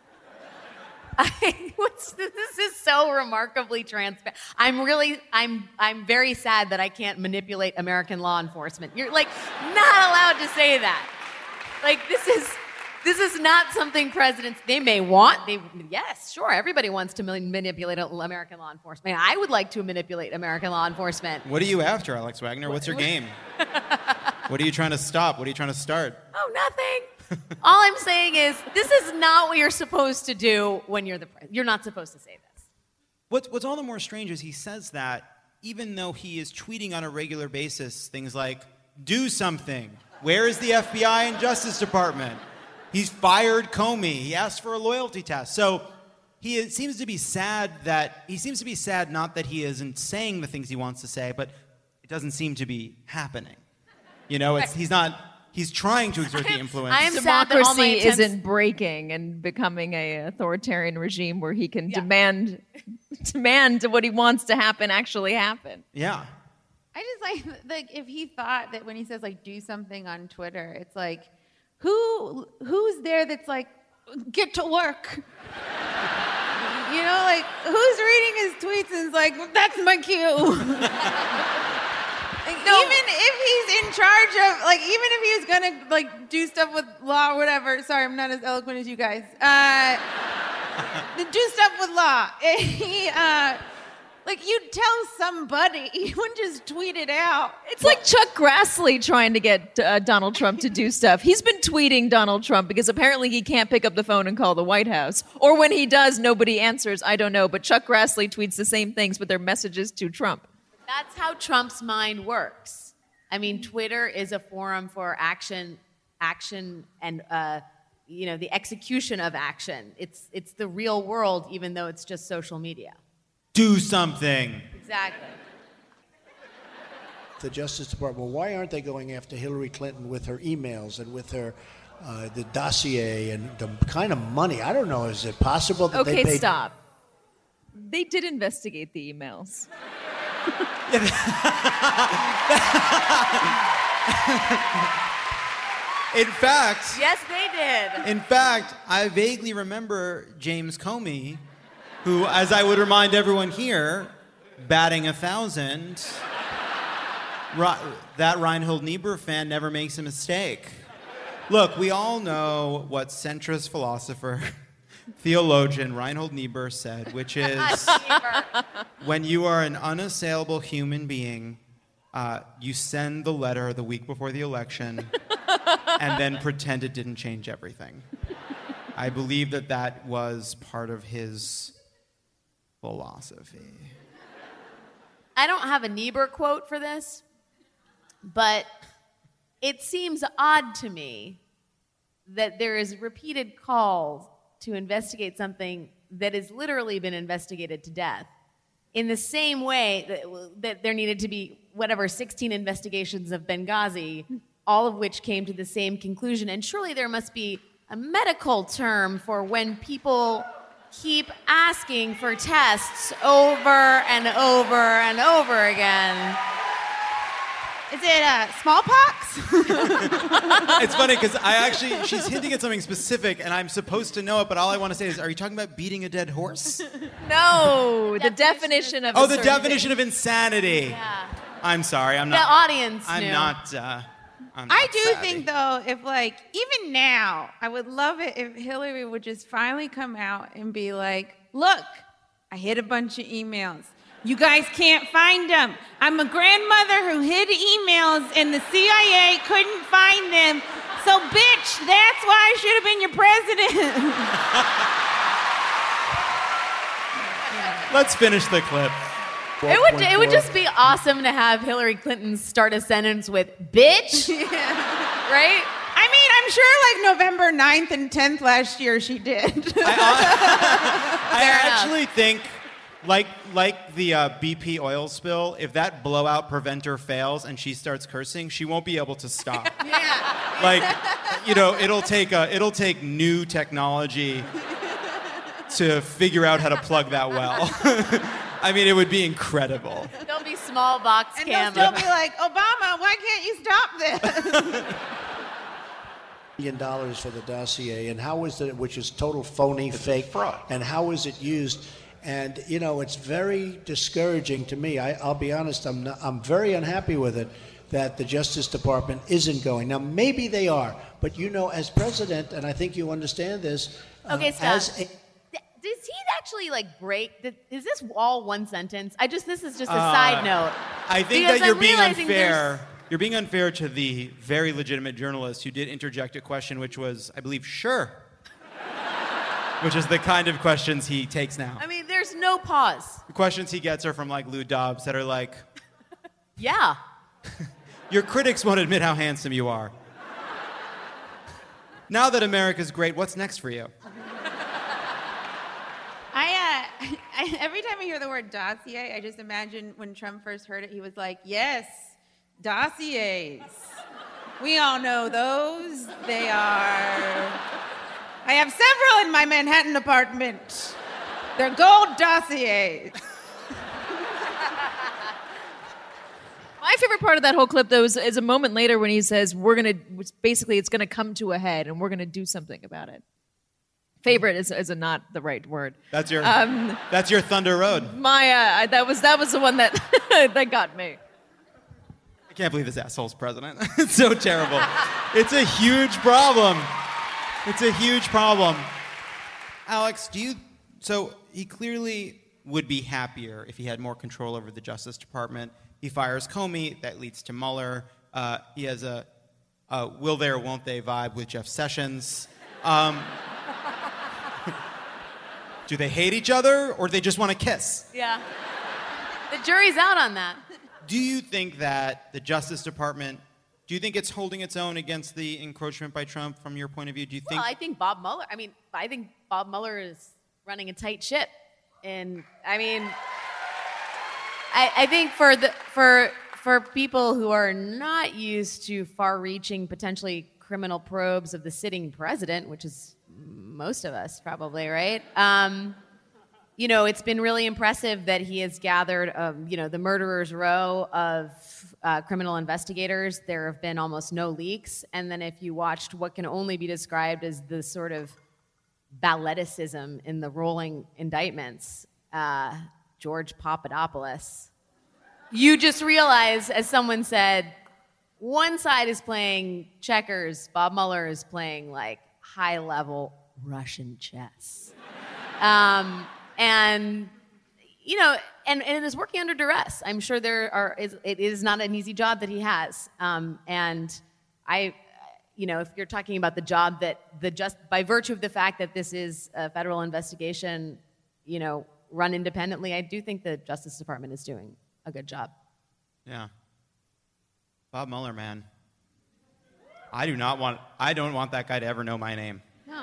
This is so remarkably transparent. I'm very sad that I can't manipulate American law enforcement. You're like not allowed to say that. Like this is not something presidents they may want. Yes, sure, everybody wants to manipulate American law enforcement. I would like to manipulate American law enforcement. What are you after, Alex Wagner? What's your game? What are you trying to stop? What are you trying to start? Oh, nothing. All I'm saying is this is not what you're supposed to do when you're the president. You're not supposed to say this. What's all the more strange is he says that even though he is tweeting on a regular basis things like, do something. Where is the FBI and Justice Department? He's fired Comey. He asked for a loyalty test. So he seems to be sad not that he isn't saying the things he wants to say, but it doesn't seem to be happening. You know, he's not He's trying to exert the influence. I am sad that all my Democracy attempts- isn't breaking and becoming a authoritarian regime where he can demand what he wants to happen actually happen. Yeah. I just like if he thought that when he says like do something on Twitter, it's like who's there that's like get to work. You know, like who's reading his tweets and is like that's my cue. Like, even if he's in charge of, like, even if he was gonna like do stuff with law or whatever. Sorry, I'm not as eloquent as you guys. Do stuff with law. He, like, you'd tell somebody. You wouldn't just tweet it out. It's like Chuck Grassley trying to get Donald Trump to do stuff. He's been tweeting Donald Trump because apparently he can't pick up the phone and call the White House. Or when he does, nobody answers. I don't know. But Chuck Grassley tweets the same things, but they're messages to Trump. That's how Trump's mind works. I mean, Twitter is a forum for action, and the execution of action. It's the real world, even though it's just social media. Do something. Exactly. The Justice Department, well, why aren't they going after Hillary Clinton with her emails and with her the dossier and the kind of money? I don't know. Is it possible that they paid... Okay, stop. They did investigate the emails. In fact, yes, they did. In fact, I vaguely remember James Comey, who, as I would remind everyone here, batting 1,000. That Reinhold Niebuhr fan never makes a mistake. Look, we all know what centrist philosopher, theologian Reinhold Niebuhr said, which is, when you are an unassailable human being, you send the letter the week before the election and then pretend it didn't change everything. I believe that was part of his philosophy. I don't have a Niebuhr quote for this, but it seems odd to me that there is repeated calls to investigate something that has literally been investigated to death, in the same way that there needed to be 16 investigations of Benghazi, all of which came to the same conclusion. And surely there must be a medical term for when people keep asking for tests over and over and over again. Is it smallpox? It's funny because she's hinting at something specific and I'm supposed to know it, but all I want to say is, are you talking about beating a dead horse? No, the definition of the definition of insanity. Yeah. I'm sorry, I'm not. The audience knew. I'm not I do savvy. think, though, if even now, I would love it if Hillary would just finally come out and be like, look, I hid a bunch of emails. You guys can't find them. I'm a grandmother who hid emails and the CIA couldn't find them. So, bitch, that's why I should have been your president. Let's finish the clip. It would just be awesome to have Hillary Clinton start a sentence with "bitch," right? I mean, I'm sure November 9th and 10th last year she did. I actually think, like the BP oil spill, if that blowout preventer fails and she starts cursing, she won't be able to stop. Yeah. It'll take new technology to figure out how to plug that well. I mean, it would be incredible. There'll be small box and cameras. they'll still be like, Obama, why can't you stop this? $1 million for the dossier, and how is it, which is total phony, fake fraud, and how is it used? And it's very discouraging to me. I'll be honest, I'm very unhappy with it that the Justice Department isn't going. Now maybe they are, but as president, and I think you understand this. Okay, stop. Does he actually break? Is this all one sentence? This is just a side note. I think that you're being unfair. You're being unfair to the very legitimate journalist who did interject a question, which was, I believe, sure. Which is the kind of questions he takes now. I mean, there's no pause. The questions he gets are from Lou Dobbs that are like, yeah. Your critics won't admit how handsome you are. Now that America's great, what's next for you? Every time I hear the word dossier, I just imagine when Trump first heard it, he was like, yes, dossiers. We all know those. They are... I have several in my Manhattan apartment. They're gold dossiers. My favorite part of that whole clip, though, is a moment later when he says, it's gonna come to a head and we're gonna do something about it. Favorite is not the right word. That's your Thunder Road. My that was the one that that got me. I can't believe this asshole's president. It's so terrible. It's a huge problem. It's a huge problem. Alex, so he clearly would be happier if he had more control over the Justice Department. He fires Comey, that leads to Mueller. He has a will they or won't they vibe with Jeff Sessions. Do they hate each other, or do they just want to kiss? Yeah. The jury's out on that. Do you think that the Justice Department, do you think it's holding its own against the encroachment by Trump from your point of view? Do you think? Well, I think Bob Mueller is running a tight ship. And I think for people who are not used to far-reaching, potentially criminal probes of the sitting president, which is most of us probably, right? It's been really impressive that he has gathered, the murderer's row of criminal investigators. There have been almost no leaks. And then if you watched what can only be described as the sort of balleticism in the rolling indictments, George Papadopoulos, you just realize, as someone said, one side is playing checkers, Bob Mueller is playing like high-level Russian chess. And it is working under duress. I'm sure it is not an easy job that he has. If you're talking about the job that by virtue of the fact that this is a federal investigation, run independently, I do think the Justice Department is doing a good job. Yeah. Bob Mueller, man. I don't want that guy to ever know my name. No.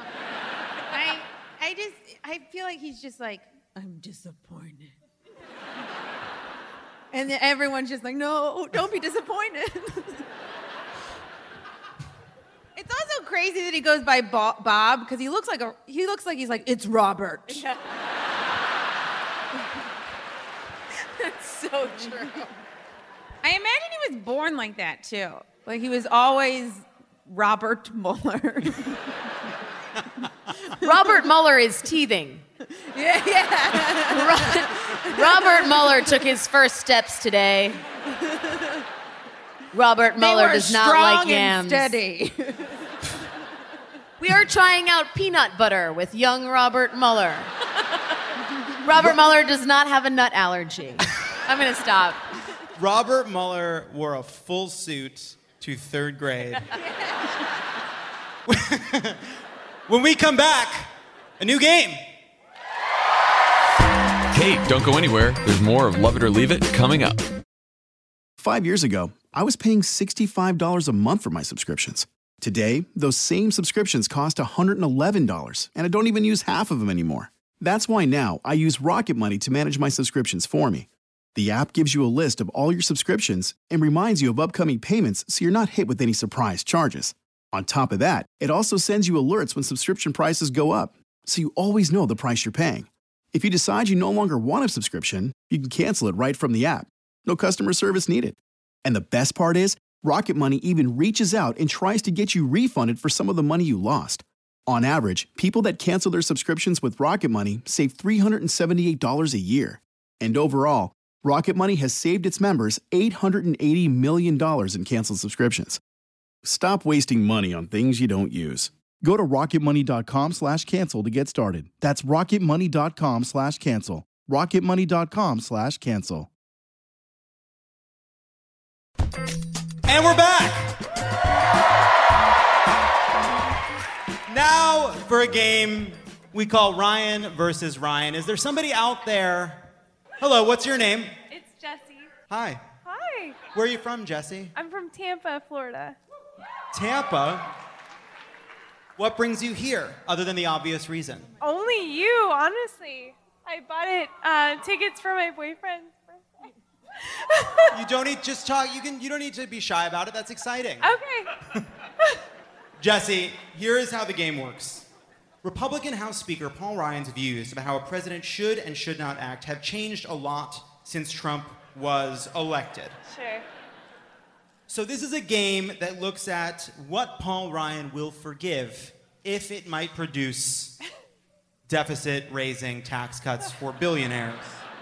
I feel like he's just like, I'm disappointed. And then everyone's just like, no, don't be disappointed. It's also crazy that he goes by Bob because he looks like he's like, it's Robert. Yeah. That's so true. I imagine he was born like that too. Like he was always Robert Mueller. Robert Mueller is teething. Yeah. Robert Mueller took his first steps today. Robert Mueller does not like yams. Steady. We are trying out peanut butter with young Robert Mueller. Robert Mueller does not have a nut allergy. I'm going to stop. Robert Mueller wore a full suit to third grade. When we come back, a new game. Hey, don't go anywhere. There's more of Love It or Leave It coming up. 5 years ago, I was paying $65 a month for my subscriptions. Today, those same subscriptions cost $111, and I don't even use half of them anymore. That's why now I use Rocket Money to manage my subscriptions for me. The app gives you a list of all your subscriptions and reminds you of upcoming payments so you're not hit with any surprise charges. On top of that, it also sends you alerts when subscription prices go up, so you always know the price you're paying. If you decide you no longer want a subscription, you can cancel it right from the app. No customer service needed. And the best part is, Rocket Money even reaches out and tries to get you refunded for some of the money you lost. On average, people that cancel their subscriptions with Rocket Money save $378 a year. And overall, Rocket Money has saved its members $880 million in canceled subscriptions. Stop wasting money on things you don't use. Go to rocketmoney.com/cancel to get started. That's rocketmoney.com/cancel. rocketmoney.com/cancel. And we're back. Now for a game we call Ryan versus Ryan. Is there somebody out there? Hello, what's your name? It's Jessie. Hi. Hi. Where are you from, Jessie? I'm from Tampa, Florida. Tampa? What brings you here, other than the obvious reason? Only you, honestly. I bought tickets for my boyfriend's birthday. You don't need just talk. You don't need to be shy about it. That's exciting. Okay. Jesse, here is how the game works. Republican House Speaker Paul Ryan's views about how a president should and should not act have changed a lot since Trump was elected. Sure. So this is a game that looks at what Paul Ryan will forgive if it might produce deficit-raising tax cuts for billionaires.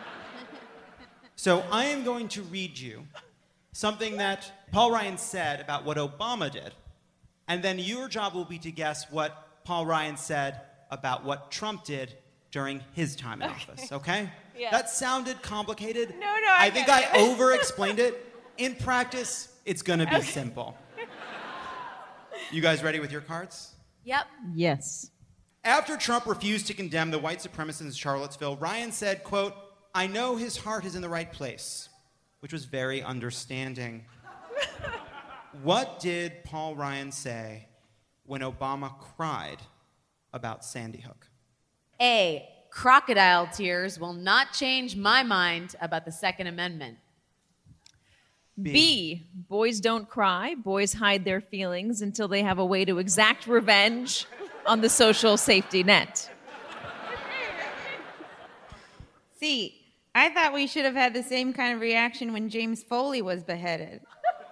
So I am going to read you something that Paul Ryan said about what Obama did, and then your job will be to guess what Paul Ryan said about what Trump did during his time in office, okay? Yeah. That sounded complicated. No, I think I get it. over-explained it. In practice, it's gonna be simple. You guys ready with your cards? Yep. Yes. After Trump refused to condemn the white supremacists in Charlottesville, Ryan said, quote, "I know his heart is in the right place," which was very understanding. What did Paul Ryan say when Obama cried about Sandy Hook? A, crocodile tears will not change my mind about the Second Amendment. B, boys don't cry. Boys hide their feelings until they have a way to exact revenge on the social safety net. C, I thought we should have had the same kind of reaction when James Foley was beheaded.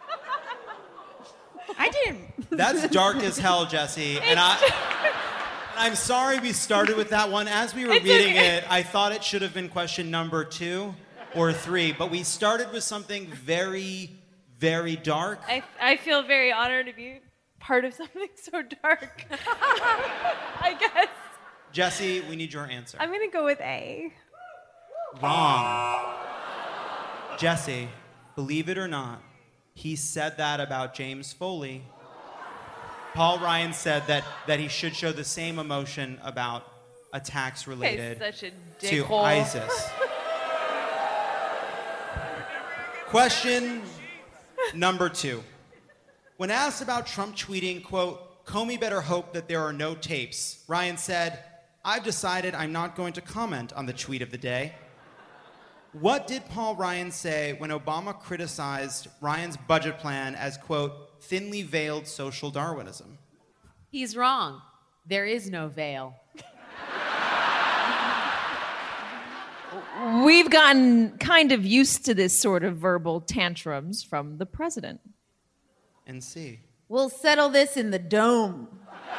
I didn't. That's dark as hell, Jesse. And I'm sorry we started with that one. As we were reading it, I thought it should have been question number 2 or 3, but we started with something very, very dark. I feel very honored to be part of something so dark. I guess. Jesse, we need your answer. I'm going to go with A. Wrong. Jesse, believe it or not, he said that about James Foley. Paul Ryan said that he should show the same emotion about attacks related Such a to dickhole. ISIS. Question number 2. When asked about Trump tweeting, quote, "Comey better hope that there are no tapes," Ryan said, "I've decided I'm not going to comment on the tweet of the day." What did Paul Ryan say when Obama criticized Ryan's budget plan as, quote, "thinly veiled social Darwinism"? He's wrong. There is no veil. We've gotten kind of used to this sort of verbal tantrums from the president. And C. We'll settle this in the dome.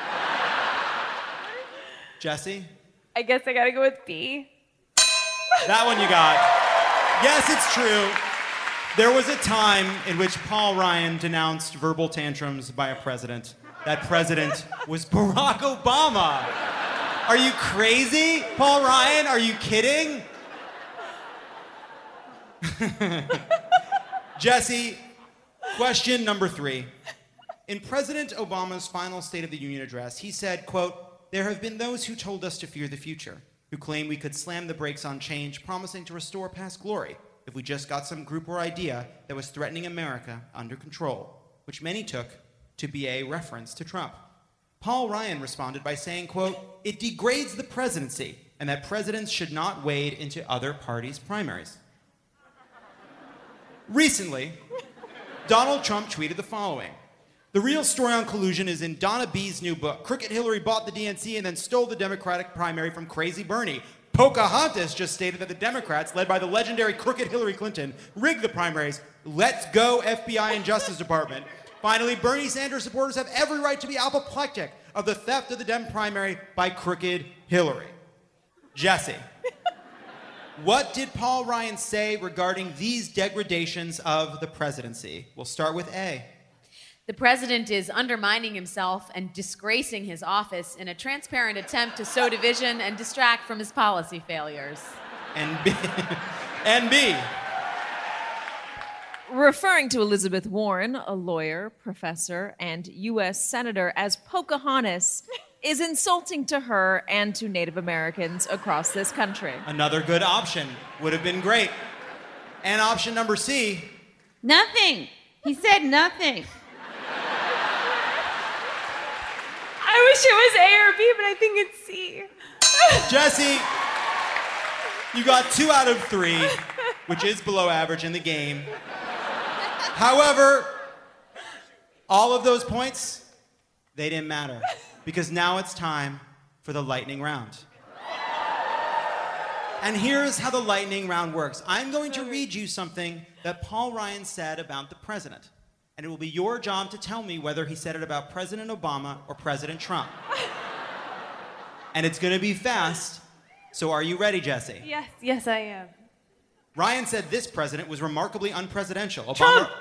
Jesse? I guess I got to go with B. That one you got. Yes, it's true. There was a time in which Paul Ryan denounced verbal tantrums by a president. That president was Barack Obama. Are you crazy, Paul Ryan? Are you kidding? Jesse, question number 3. In President Obama's final State of the Union address, he said, quote, "There have been those who told us to fear the future, who claim we could slam the brakes on change, promising to restore past glory if we just got some group or idea that was threatening America under control," which many took to be a reference to Trump. Paul Ryan responded by saying, quote, "It degrades the presidency and that presidents should not wade into other parties' primaries." Recently, Donald Trump tweeted the following. "The real story on collusion is in Donna B's new book. Crooked Hillary bought the DNC and then stole the Democratic primary from Crazy Bernie. Pocahontas just stated that the Democrats, led by the legendary Crooked Hillary Clinton, rigged the primaries. Let's go, FBI and Justice Department. Finally, Bernie Sanders supporters have every right to be apoplectic of the theft of the Dem primary by Crooked Hillary." Jesse, what did Paul Ryan say regarding these degradations of the presidency? We'll start with A. The president is undermining himself and disgracing his office in a transparent attempt to sow division and distract from his policy failures. And B. And B. Referring to Elizabeth Warren, a lawyer, professor, and U.S. senator, as Pocahontas is insulting to her and to Native Americans across this country. Another good option. Would have been great. And option number C. Nothing. He said nothing. I wish it was A or B, but I think it's C. Jesse, you got 2 out of 3. which is below average in the game. However, all of those points, they didn't matter, because now it's time for the lightning round. And here's how the lightning round works. I'm going to read you something that Paul Ryan said about the president. And it will be your job to tell me whether he said it about President Obama or President Trump. And it's going to be fast. So are you ready, Jesse? Yes, I am. Ryan said this president was remarkably unpresidential. Trump!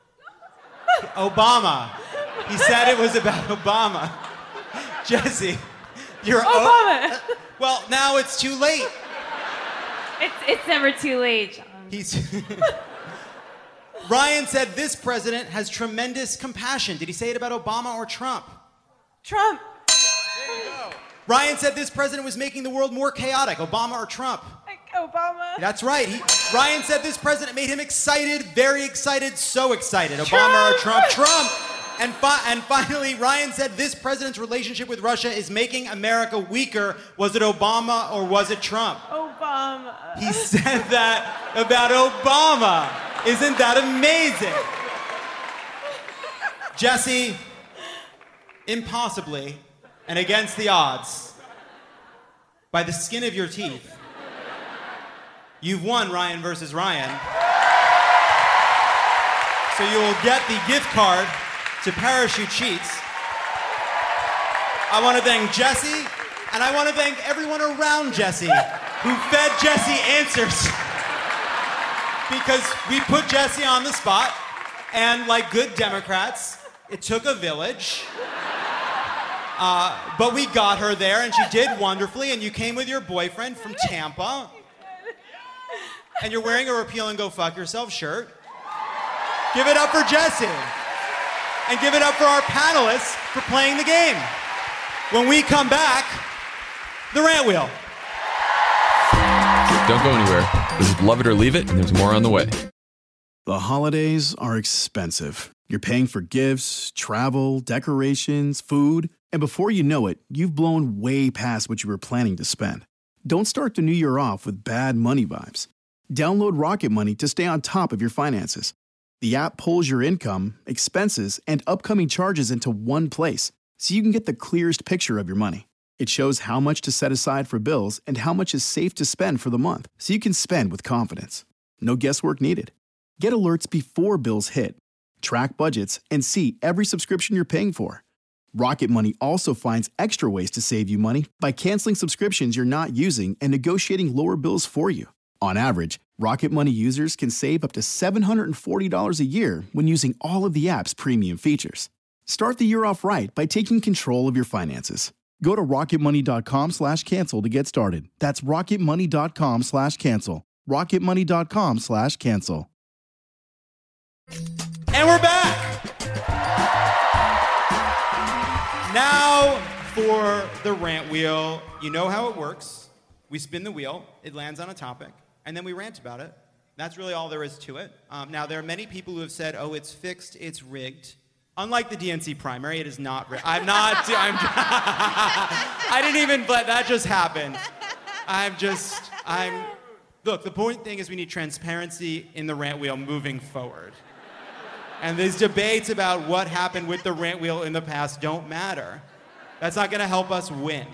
Obama. He said it was about Obama. Jesse, you're... Obama! Well, now it's too late. It's never too late, John. Ryan said this president has tremendous compassion. Did he say it about Obama or Trump? Trump. There you go. Ryan said this president was making the world more chaotic. Obama or Trump? Obama. That's right. Ryan said this president made him excited, very excited, so excited. Obama or Trump? Trump. And finally, Ryan said this president's relationship with Russia is making America weaker. Was it Obama or was it Trump? Obama. He said that about Obama. Isn't that amazing? Jesse, impossibly, and against the odds, by the skin of your teeth, you've won Ryan versus Ryan. So you will get the gift card to Parachute Sheets. I want to thank Jesse, and I want to thank everyone around Jesse who fed Jesse answers. Because we put Jesse on the spot, and like good Democrats, it took a village. But we got her there, and she did wonderfully, and you came with your boyfriend from Tampa. And you're wearing a Repeal and Go Fuck Yourself shirt. Give it up for Jesse. And give it up for our panelists for playing the game. When we come back, the Rant Wheel. Don't go anywhere. This is Love It or Leave It, and there's more on the way. The holidays are expensive. You're paying for gifts, travel, decorations, food, and before you know it, you've blown way past what you were planning to spend. Don't start the new year off with bad money vibes. Download Rocket Money to stay on top of your finances. The app pulls your income, expenses, and upcoming charges into one place, so you can get the clearest picture of your money. It shows how much to set aside for bills and how much is safe to spend for the month, so you can spend with confidence. No guesswork needed. Get alerts before bills hit. Track budgets and see every subscription you're paying for. Rocket Money also finds extra ways to save you money by canceling subscriptions you're not using and negotiating lower bills for you. On average, Rocket Money users can save up to $740 a year when using all of the app's premium features. Start the year off right by taking control of your finances. Go to rocketmoney.com/cancel to get started. That's rocketmoney.com/cancel. rocketmoney.com/cancel. And we're back! Now for the Rant Wheel. You know how it works. We spin the wheel, it lands on a topic, and then we rant about it. That's really all there is to it. Now, there are many people who have said, oh, it's fixed, it's rigged. Unlike the DNC primary, it is not rigged. I didn't even, but that just happened. Look, the point thing is we need transparency in the Rant Wheel moving forward. And these debates about what happened with the Rant Wheel in the past don't matter. That's not gonna help us win.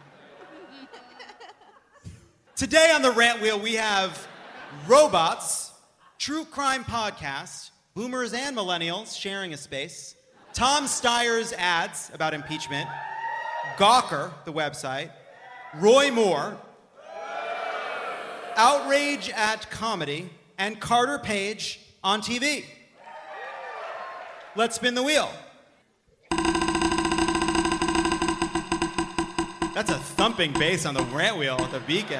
Today on the Rant Wheel, we have robots, true crime podcast, boomers and millennials sharing a space, Tom Steyer's ads about impeachment, Gawker, the website, Roy Moore, outrage at comedy, and Carter Page on TV. Let's spin the wheel. That's a thumping bass on the Rant Wheel at the Beacon.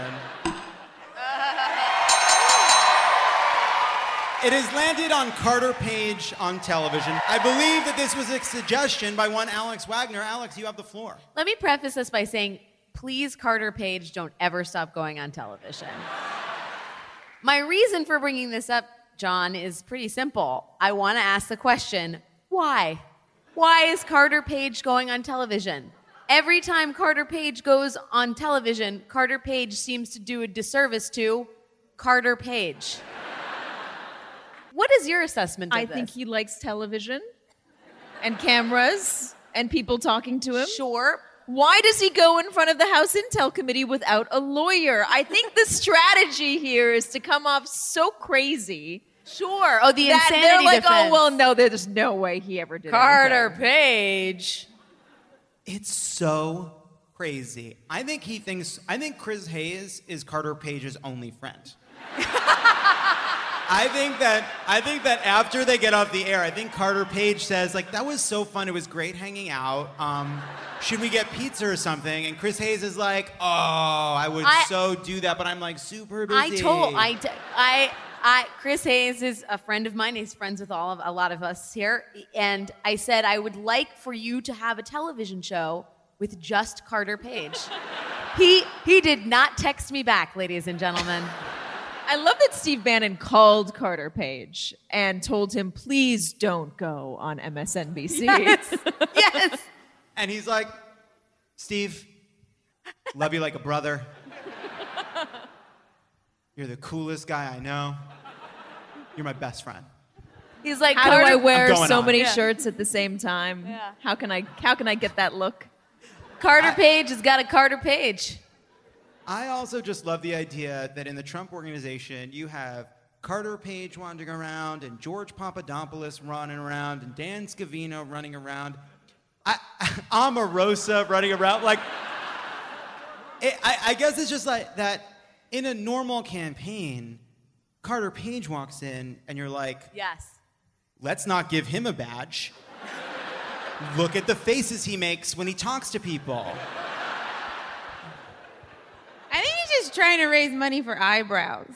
It has landed on Carter Page on television. I believe that this was a suggestion by one Alex Wagner. Alex, you have the floor. Let me preface this by saying, please, Carter Page, don't ever stop going on television. My reason for bringing this up, John, is pretty simple. I want to ask the question, why? Why is Carter Page going on television? Every time Carter Page goes on television, Carter Page seems to do a disservice to Carter Page. What is your assessment of I think he likes television and cameras and people talking to him. Sure. Why does he go in front of the House Intel Committee without a lawyer? I think the strategy here is to come off so crazy. Sure. Oh, the that insanity they're like, defense. oh, well, no, there's no way he ever did Carter anything. Page. It's so crazy. I think Chris Hayes is Carter Page's only friend. I think that after they get off the air, I think Carter Page says, like, that was so fun. It was great hanging out. Should we get pizza or something? And Chris Hayes is like, oh, I would so do that, but I'm like super busy. Chris Hayes is a friend of mine. He's friends with a lot of us here. And I said, I would like for you to have a television show with just Carter Page. He did not text me back, ladies and gentlemen. I love that Steve Bannon called Carter Page and told him, please don't go on MSNBC. Yes. And he's like, Steve, love you like a brother. You're the coolest guy I know. You're my best friend. He's like, how do I wear so many Yeah. shirts at the same time? Yeah. How can I get that look? Carter Page has got a Carter Page. I also just love the idea that in the Trump organization, you have Carter Page wandering around and George Papadopoulos running around and Dan Scavino running around. Omarosa running around. Like, I guess it's just like that in a normal campaign, Carter Page walks in and you're like, yes, let's not give him a badge. Look at the faces he makes when he talks to people. I think he's just trying to raise money for eyebrows.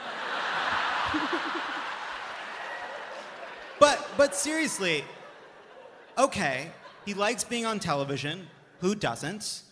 But seriously, okay, he likes being on television. Who doesn't?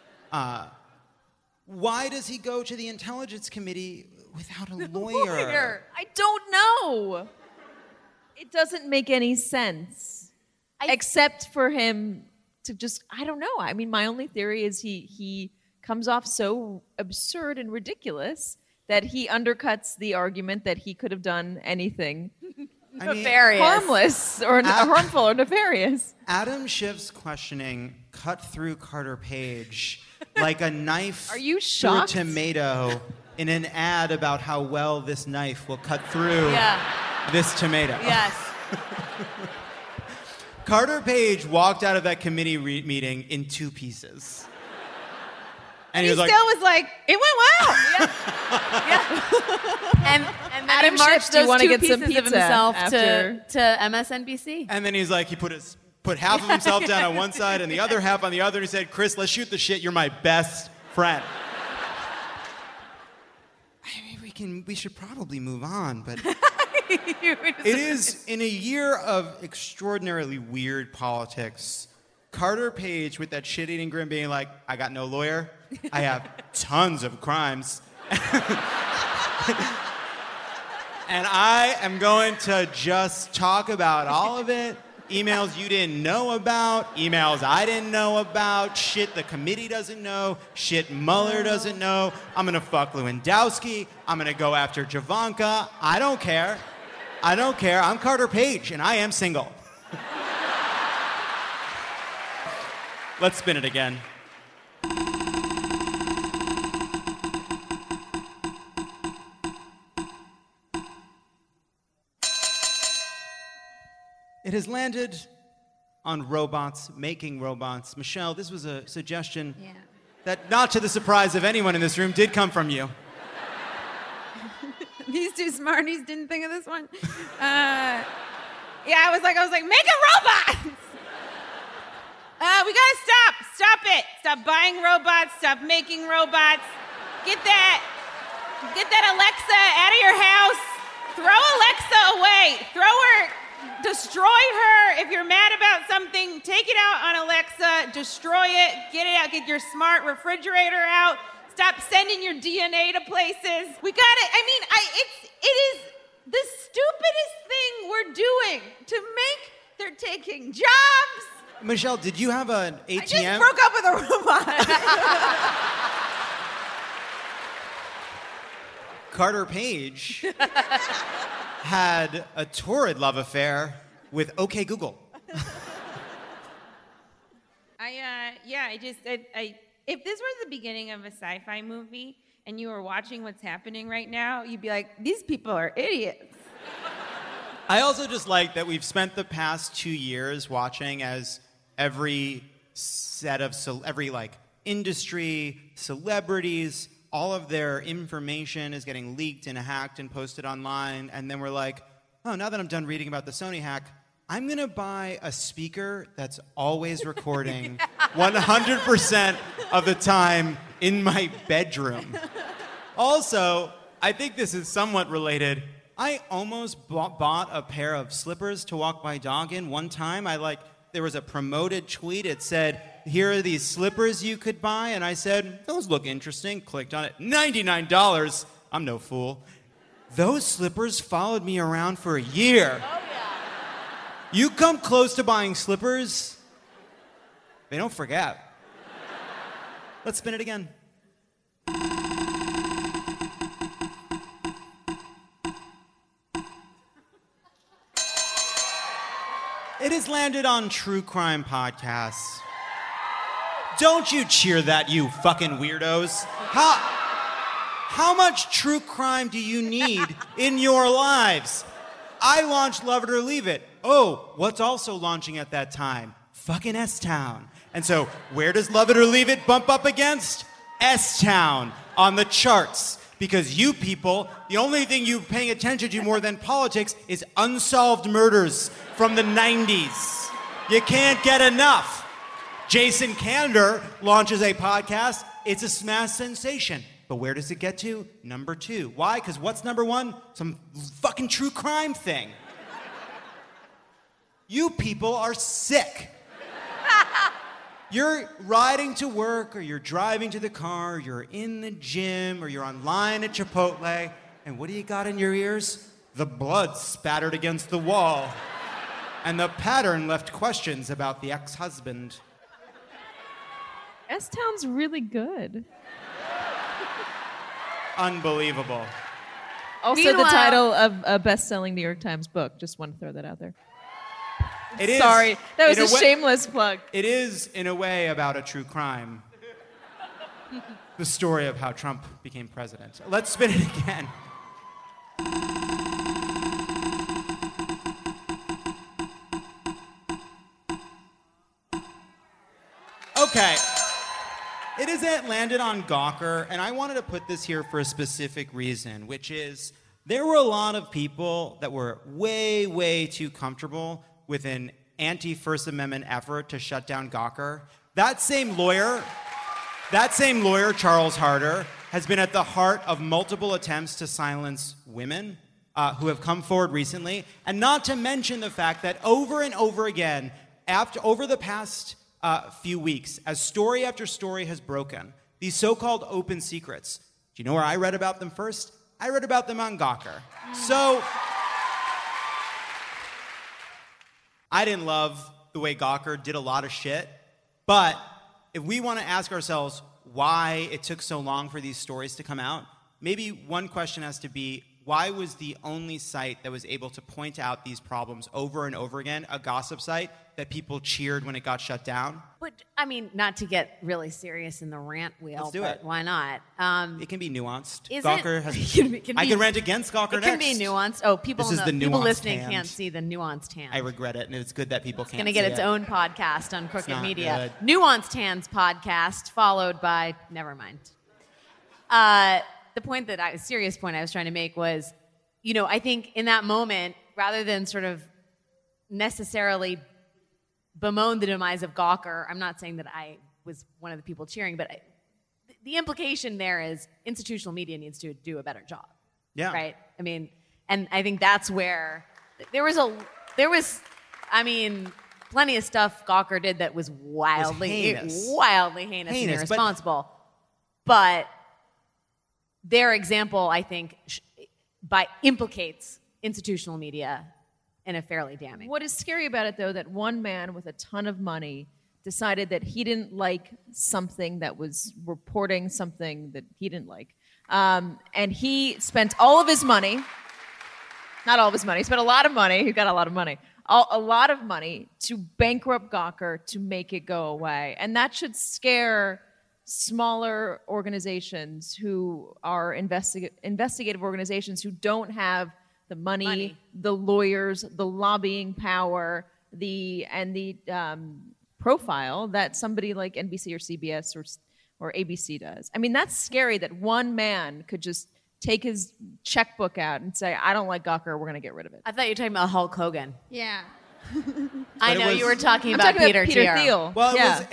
Why does he go to the Intelligence Committee without a lawyer? I don't know. It doesn't make any sense. Except for him to just, I don't know. I mean, my only theory is he comes off so absurd and ridiculous that he undercuts the argument that he could have done anything Nefarious. harmless or harmful or nefarious. Adam Schiff's questioning cut through Carter Page like a knife Are you through a shocked? tomato in an ad about how well this knife will cut through this tomato. Yes. Carter Page walked out of that committee meeting in two pieces. And he was like, still was like, it went well. And then Adam he marched Schiff, do you those wanna two get some pieces of pizza himself after- to MSNBC. and then he's like, he put half of himself down on one side and the other half on the other, and he said, Chris, let's shoot the shit. You're my best friend. I mean, we should probably move on, but it is, in a year of extraordinarily weird politics, Carter Page with that shit-eating grin being like, I got no lawyer. I have tons of crimes. And I am going to just talk about all of it. Emails you didn't know about, emails I didn't know about, shit the committee doesn't know, shit Mueller doesn't know. I'm gonna fuck Lewandowski. I'm gonna go after Javanka. I don't care. I don't care. I'm Carter Page, and I am single. Let's spin it again. It has landed on robots, making robots. Michelle, this was a suggestion that, not to the surprise of anyone in this room, did come from you. These two smarties didn't think of this one. I was like, make a robot. We gotta stop it. Stop buying robots. Stop making robots. Get that Alexa out of your house. Throw Alexa away. Throw her. Destroy her. If you're mad about something, take it out on Alexa. Destroy it. Get it out. Get your smart refrigerator out. Stop sending your DNA to places. We got it. I mean, it is the stupidest thing we're doing to make. They're taking jobs. Michelle, did you have an ATM? I just broke up with a robot. Carter Page had a torrid love affair with OK Google. If this was the beginning of a sci-fi movie and you were watching what's happening right now, you'd be like, these people are idiots. I also just like that we've spent the past 2 years watching as every set of industry, celebrities, all of their information is getting leaked and hacked and posted online, and then we're like, oh, now that I'm done reading about the Sony hack, I'm gonna buy a speaker that's always recording 100% of the time in my bedroom. Also, I think this is somewhat related. I almost bought a pair of slippers to walk my dog in one time. There was a promoted tweet. It said, here are these slippers you could buy. And I said, those look interesting. Clicked on it. $99. I'm no fool. Those slippers followed me around for a year. Oh, yeah. You come close to buying slippers, they don't forget. Let's spin it again. It has landed on True Crime Podcasts. Don't you cheer that, you fucking weirdos. How much true crime do you need in your lives? I launched Love It or Leave It. Oh, what's also launching at that time? Fucking S-Town. And so, where does Love It or Leave It bump up against? S-Town on the charts. Because you people, the only thing you're paying attention to more than politics is unsolved murders from the 90s. You can't get enough. Jason Kander launches a podcast. It's a smash sensation. But where does it get to? Number 2. Why? Because what's number 1? Some fucking true crime thing. You people are sick. You're riding to work, or you're driving to the car, or you're in the gym, or you're online at Chipotle, and what do you got in your ears? The blood spattered against the wall. And the pattern left questions about the ex-husband. S-Town's really good. Unbelievable. Also the title of a best-selling New York Times book. Just want to throw that out there. It is, sorry, that was a way, shameless plug. It is, in a way, about a true crime. The story of how Trump became president. Let's spin it again. Okay. It is landed on Gawker, and I wanted to put this here for a specific reason, which is there were a lot of people that were way, way too comfortable with an anti-First Amendment effort to shut down Gawker. That same lawyer, Charles Harder, has been at the heart of multiple attempts to silence women who have come forward recently, and not to mention the fact that over and over again, over the past few weeks, as story after story has broken, these so-called open secrets. Do you know where I read about them first? I read about them on Gawker. So I didn't love the way Gawker did a lot of shit, but if we want to ask ourselves why it took so long for these stories to come out, maybe one question has to be, why was the only site that was able to point out these problems over and over again a gossip site that people cheered when it got shut down? But, I mean, not to get really serious in the rant wheel, Let's do but it. why not? It can be nuanced. Gawker has. I I can rant against Gawker next. It can be nuanced. Oh, people listening hand. can't see the nuanced hand. I regret it, and it's good that people can't see it. It's going to get its own podcast on Crooked not Media. good. Nuanced Hands podcast, followed by... Never mind. The serious point I was trying to make was, I think in that moment, rather than sort of necessarily bemoan the demise of Gawker, I'm not saying that I was one of the people cheering, but the implication there is institutional media needs to do a better job. Yeah. Right? I mean, and I think that's where there was plenty of stuff Gawker did that was wildly heinous and irresponsible. But their example, I think, implicates institutional media in a fairly damning. What is scary about it, though, that one man with a ton of money decided that he didn't like something that was reporting something that he didn't like. And he spent all of his money not all of his money. He spent a lot of money. He got a lot of money. A lot of money to bankrupt Gawker to make it go away. And that should scare smaller organizations who are investigative organizations who don't have the money, the lawyers, the lobbying power, the profile that somebody like NBC or CBS or ABC does. I mean, that's scary that one man could just take his checkbook out and say, I don't like Gawker, we're going to get rid of it. I thought you were talking about Hulk Hogan. Yeah. I know you were talking about Peter Thiel. Well, yeah.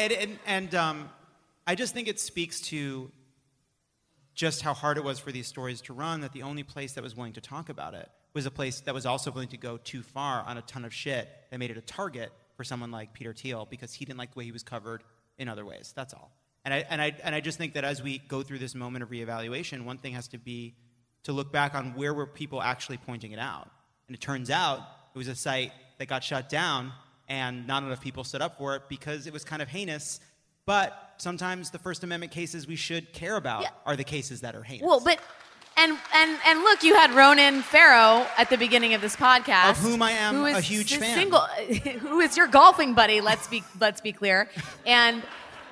I just think it speaks to just how hard it was for these stories to run, that the only place that was willing to talk about it was a place that was also willing to go too far on a ton of shit that made it a target for someone like Peter Thiel because he didn't like the way he was covered in other ways. That's all. And I just think that as we go through this moment of reevaluation, one thing has to be to look back on where were people actually pointing it out. And it turns out it was a site that got shut down and not enough people stood up for it because it was kind of heinous. But sometimes the First Amendment cases we should care about are the cases that are heinous. Well, but and look, you had Ronan Farrow at the beginning of this podcast, of whom I am a huge fan. Who is your golfing buddy? Let's be clear, and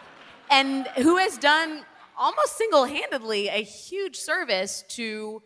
who has done almost single-handedly a huge service to,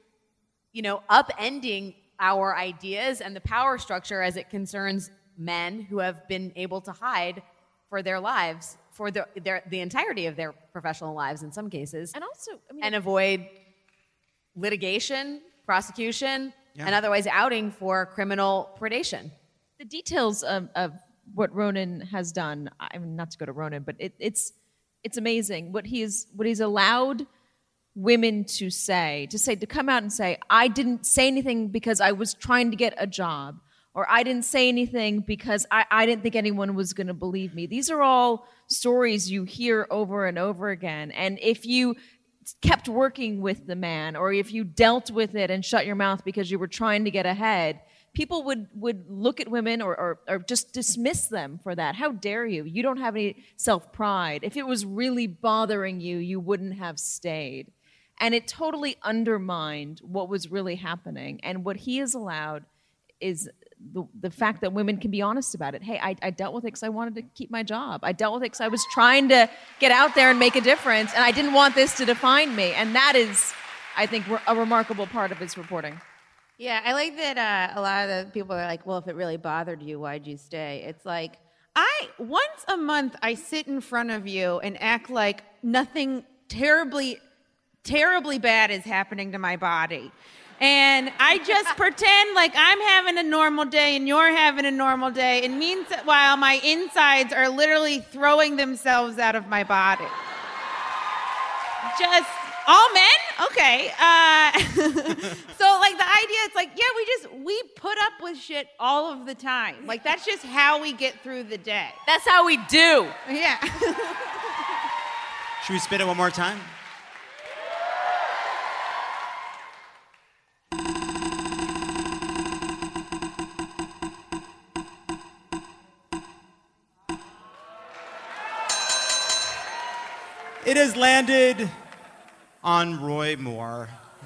upending our ideas and the power structure as it concerns men who have been able to hide for their lives, for the entirety of their professional lives in some cases, and also, and avoid litigation, prosecution, and otherwise outing for criminal predation. The details of what Ronan has done, I mean, not to go to Ronan, but it's amazing what he's allowed women to come out and say, I didn't say anything because I was trying to get a job, or I didn't say anything because I didn't think anyone was going to believe me. These are all stories you hear over and over again. And if you kept working with the man, or if you dealt with it and shut your mouth because you were trying to get ahead, people would look at women or just dismiss them for that. How dare you? You don't have any self-pride. If it was really bothering you, you wouldn't have stayed. And it totally undermined what was really happening. And what he has allowed is the fact that women can be honest about it. Hey, I dealt with it because I wanted to keep my job. I dealt with it because I was trying to get out there and make a difference, and I didn't want this to define me. And that is, I think, a remarkable part of his reporting. Yeah, I like that a lot of the people are like, well, if it really bothered you, why'd you stay? It's like, once a month, I sit in front of you and act like nothing terribly bad is happening to my body. And I just pretend like I'm having a normal day and you're having a normal day. It means that while my insides are literally throwing themselves out of my body. Just all men? Okay. So like the idea, it's like, yeah, we put up with shit all of the time. Like that's just how we get through the day. That's how we do. Yeah. Should we spin it one more time? It has landed on Roy Moore.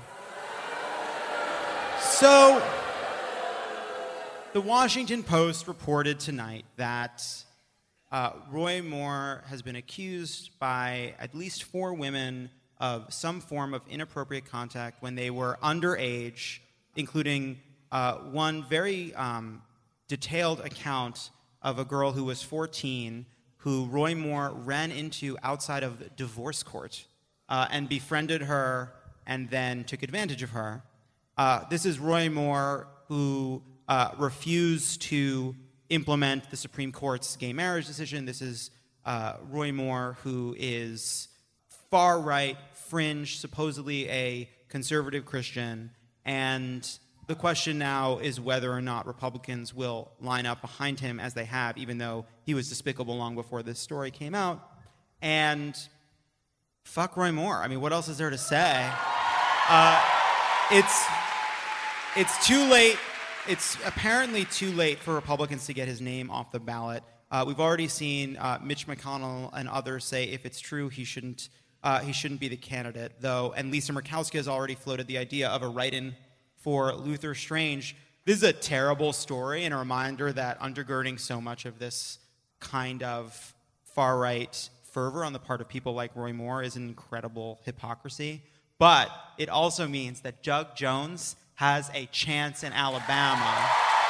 So, the Washington Post reported tonight that Roy Moore has been accused by at least 4 women of some form of inappropriate contact when they were underage, including one very detailed account of a girl who was 14 who Roy Moore ran into outside of divorce court and befriended her and then took advantage of her. This is Roy Moore who refused to implement the Supreme Court's gay marriage decision. This is Roy Moore who is far-right, fringe, supposedly a conservative Christian, and the question now is whether or not Republicans will line up behind him as they have, even though he was despicable long before this story came out. And fuck Roy Moore. I mean, what else is there to say? It's too late. It's apparently too late for Republicans to get his name off the ballot. We've already seen Mitch McConnell and others say if it's true, he shouldn't be the candidate, though. And Lisa Murkowski has already floated the idea of a write-in for Luther Strange. This is a terrible story and a reminder that undergirding so much of this kind of far-right fervor on the part of people like Roy Moore is an incredible hypocrisy. But it also means that Doug Jones has a chance in Alabama.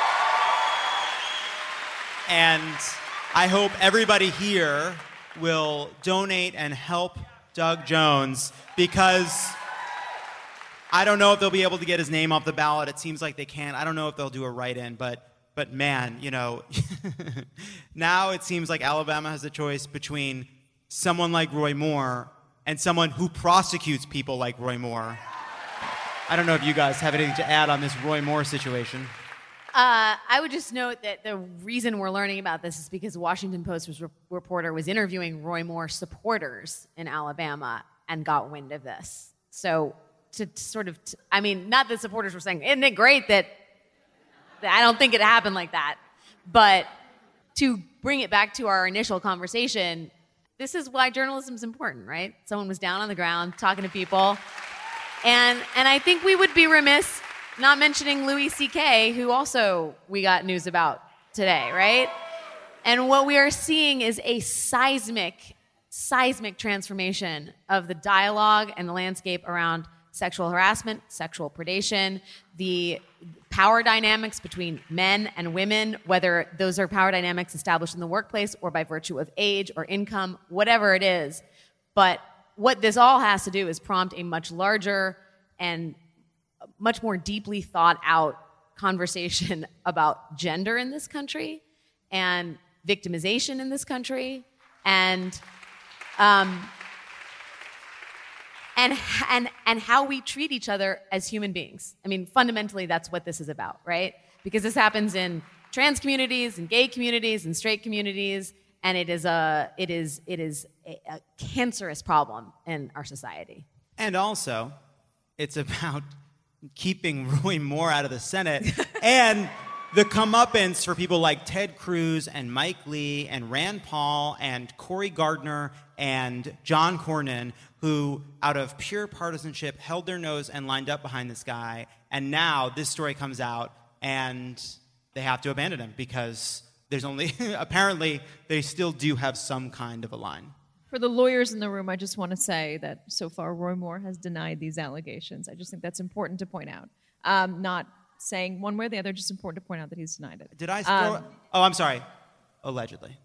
And I hope everybody here will donate and help Doug Jones, because I don't know if they'll be able to get his name off the ballot. It seems like they can. I don't know if they'll do a write-in, but man, you know, now it seems like Alabama has a choice between someone like Roy Moore and someone who prosecutes people like Roy Moore. I don't know if you guys have anything to add on this Roy Moore situation. I would just note that the reason we're learning about this is because the Washington Post reporter was interviewing Roy Moore supporters in Alabama and got wind of this. So to sort of, I mean, not that supporters were saying, isn't it great that I don't think it happened like that, but to bring it back to our initial conversation, this is why journalism is important, right? Someone was down on the ground talking to people. And I think we would be remiss not mentioning Louis C.K., who also we got news about today, right? And what we are seeing is a seismic transformation of the dialogue and the landscape around sexual harassment, sexual predation, the power dynamics between men and women, whether those are power dynamics established in the workplace or by virtue of age or income, whatever it is. But what this all has to do is prompt a much larger and much more deeply thought out conversation about gender in this country and victimization in this country and how we treat each other as human beings. I mean, fundamentally, that's what this is about, right? Because this happens in trans communities, and gay communities, and straight communities, and it is a cancerous problem in our society. And also, it's about keeping Roy Moore out of the Senate and the comeuppance for people like Ted Cruz and Mike Lee and Rand Paul and Cory Gardner and John Cornyn, who, out of pure partisanship, held their nose and lined up behind this guy. And now this story comes out, and they have to abandon him because there's only, apparently, they still do have some kind of a line. For the lawyers in the room, I just want to say that so far Roy Moore has denied these allegations. I just think that's important to point out. Not saying one way or the other, just important to point out that he's denied it. Did I throw... Oh, I'm sorry. Allegedly.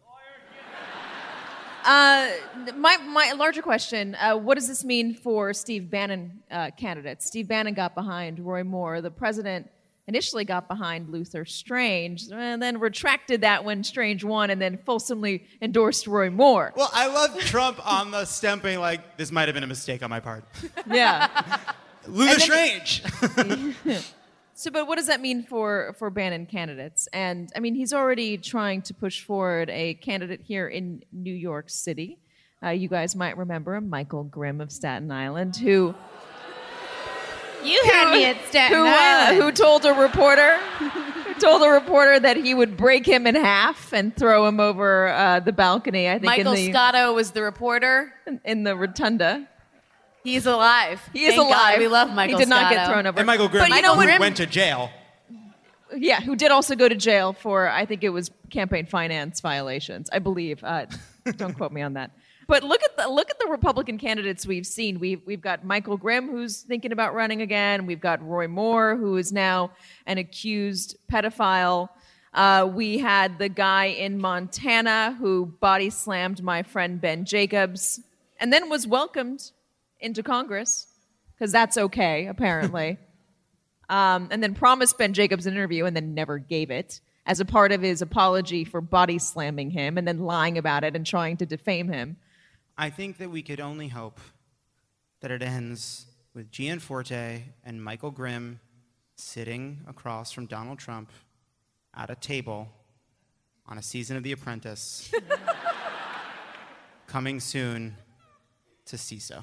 My larger question, what does this mean for Steve Bannon candidates? Steve Bannon got behind Roy Moore. The president initially got behind Luther Strange, and then retracted that when Strange won, and then fulsomely endorsed Roy Moore. Well, I love Trump on the stump being like, this might have been a mistake on my part. Yeah. Luther Strange! So, but what does that mean for Bannon candidates? And, I mean, he's already trying to push forward a candidate here in New York City. You guys might remember him, Michael Grimm of Staten Island, who... You had me at Staten Island. Who told a reporter that he would break him in half and throw him over the balcony, I think. Michael Scotto was the reporter. In the rotunda. He's alive. He is alive. God, we love Michael Scotto. He did not get thrown over. And Michael Grimm went to jail. Yeah, who did also go to jail for, I think it was campaign finance violations, I believe. Don't quote me on that. But look at the Republican candidates we've seen. We've got Michael Grimm, who's thinking about running again. We've got Roy Moore, who is now an accused pedophile. We had the guy in Montana who body slammed my friend Ben Jacobs, and then was welcomed into Congress because that's okay, apparently. And then promised Ben Jacobs an interview and then never gave it as a part of his apology for body slamming him and then lying about it and trying to defame him. I think that we could only hope that it ends with Gianforte and Michael Grimm sitting across from Donald Trump at a table on a season of The Apprentice, coming soon to CISO,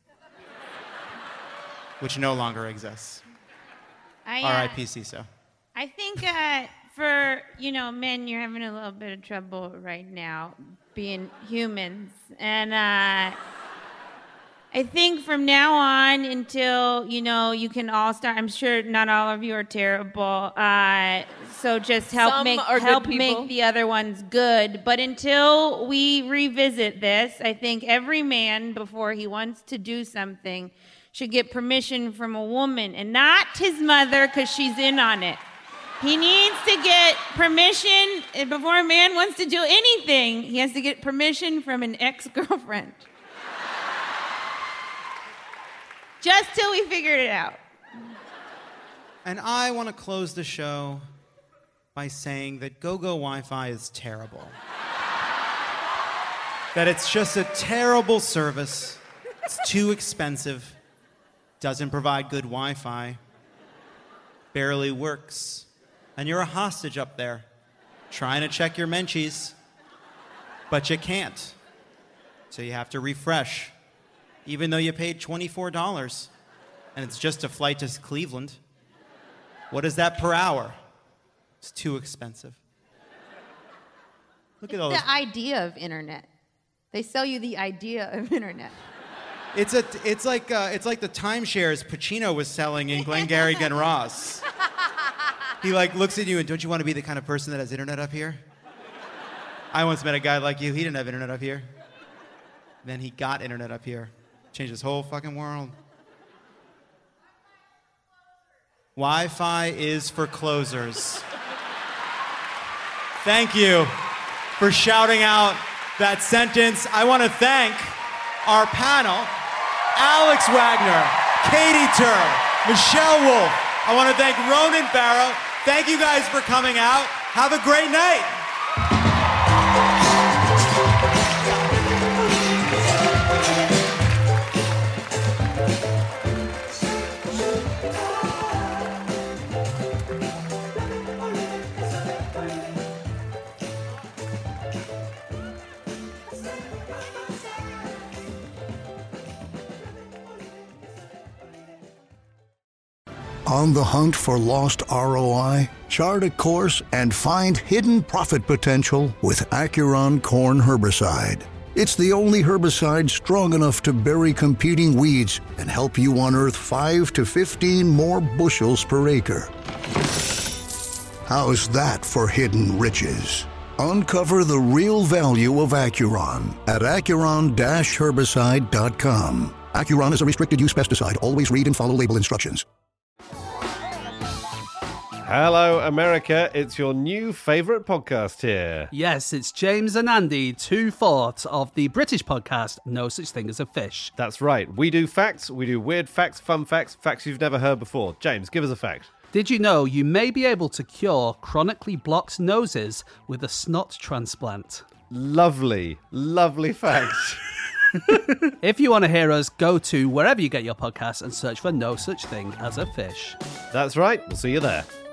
which no longer exists. R.I.P. CISO. I think for, men, you're having a little bit of trouble right now being humans. And I think from now on until, you can all start, I'm sure not all of you are terrible, so just help Some make are good people. make the other ones good. But until we revisit this, I think every man, before he wants to do something, should get permission from a woman and not his mother because she's in on it. He needs to get permission before a man wants to do anything. He has to get permission from an ex-girlfriend. Just till we figured it out. And I want to close the show by saying that GoGo Wi-Fi is terrible. That it's just a terrible service. It's too expensive. Doesn't provide good Wi-Fi. Barely works. And you're a hostage up there, trying to check your Menchies. But you can't. So you have to refresh. Even though you paid $24, and it's just a flight to Cleveland. What is that per hour? It's too expensive. Look at all It's this. the idea of internet. They sell you the idea of internet. It's like the timeshares Pacino was selling in Glengarry Glen Ross. He looks at you and, don't you want to be the kind of person that has internet up here? I once met a guy like you. He didn't have internet up here. Then he got internet up here. Changed his whole fucking world. Wi-Fi is for closers. Thank you for shouting out that sentence. I want to thank our panel, Alex Wagner, Katie Tur, Michelle Wolf. I want to thank Ronan Farrow. Thank you guys for coming out. Have a great night. On the hunt for lost ROI? Chart a course and find hidden profit potential with Acuron Corn Herbicide. It's the only herbicide strong enough to bury competing weeds and help you unearth 5 to 15 more bushels per acre. How's that for hidden riches? Uncover the real value of Acuron at Acuron-herbicide.com. Acuron is a restricted use pesticide. Always read and follow label instructions. Hello, America. It's your new favourite podcast here. Yes, it's James and Andy, 2/4 of the British podcast No Such Thing as a Fish. That's right. We do facts, we do weird facts, fun facts, facts you've never heard before. James, give us a fact. Did you know you may be able to cure chronically blocked noses with a snot transplant? Lovely, lovely fact. If you want to hear us, go to wherever you get your podcasts and search for No Such Thing as a Fish. That's right. We'll see you there.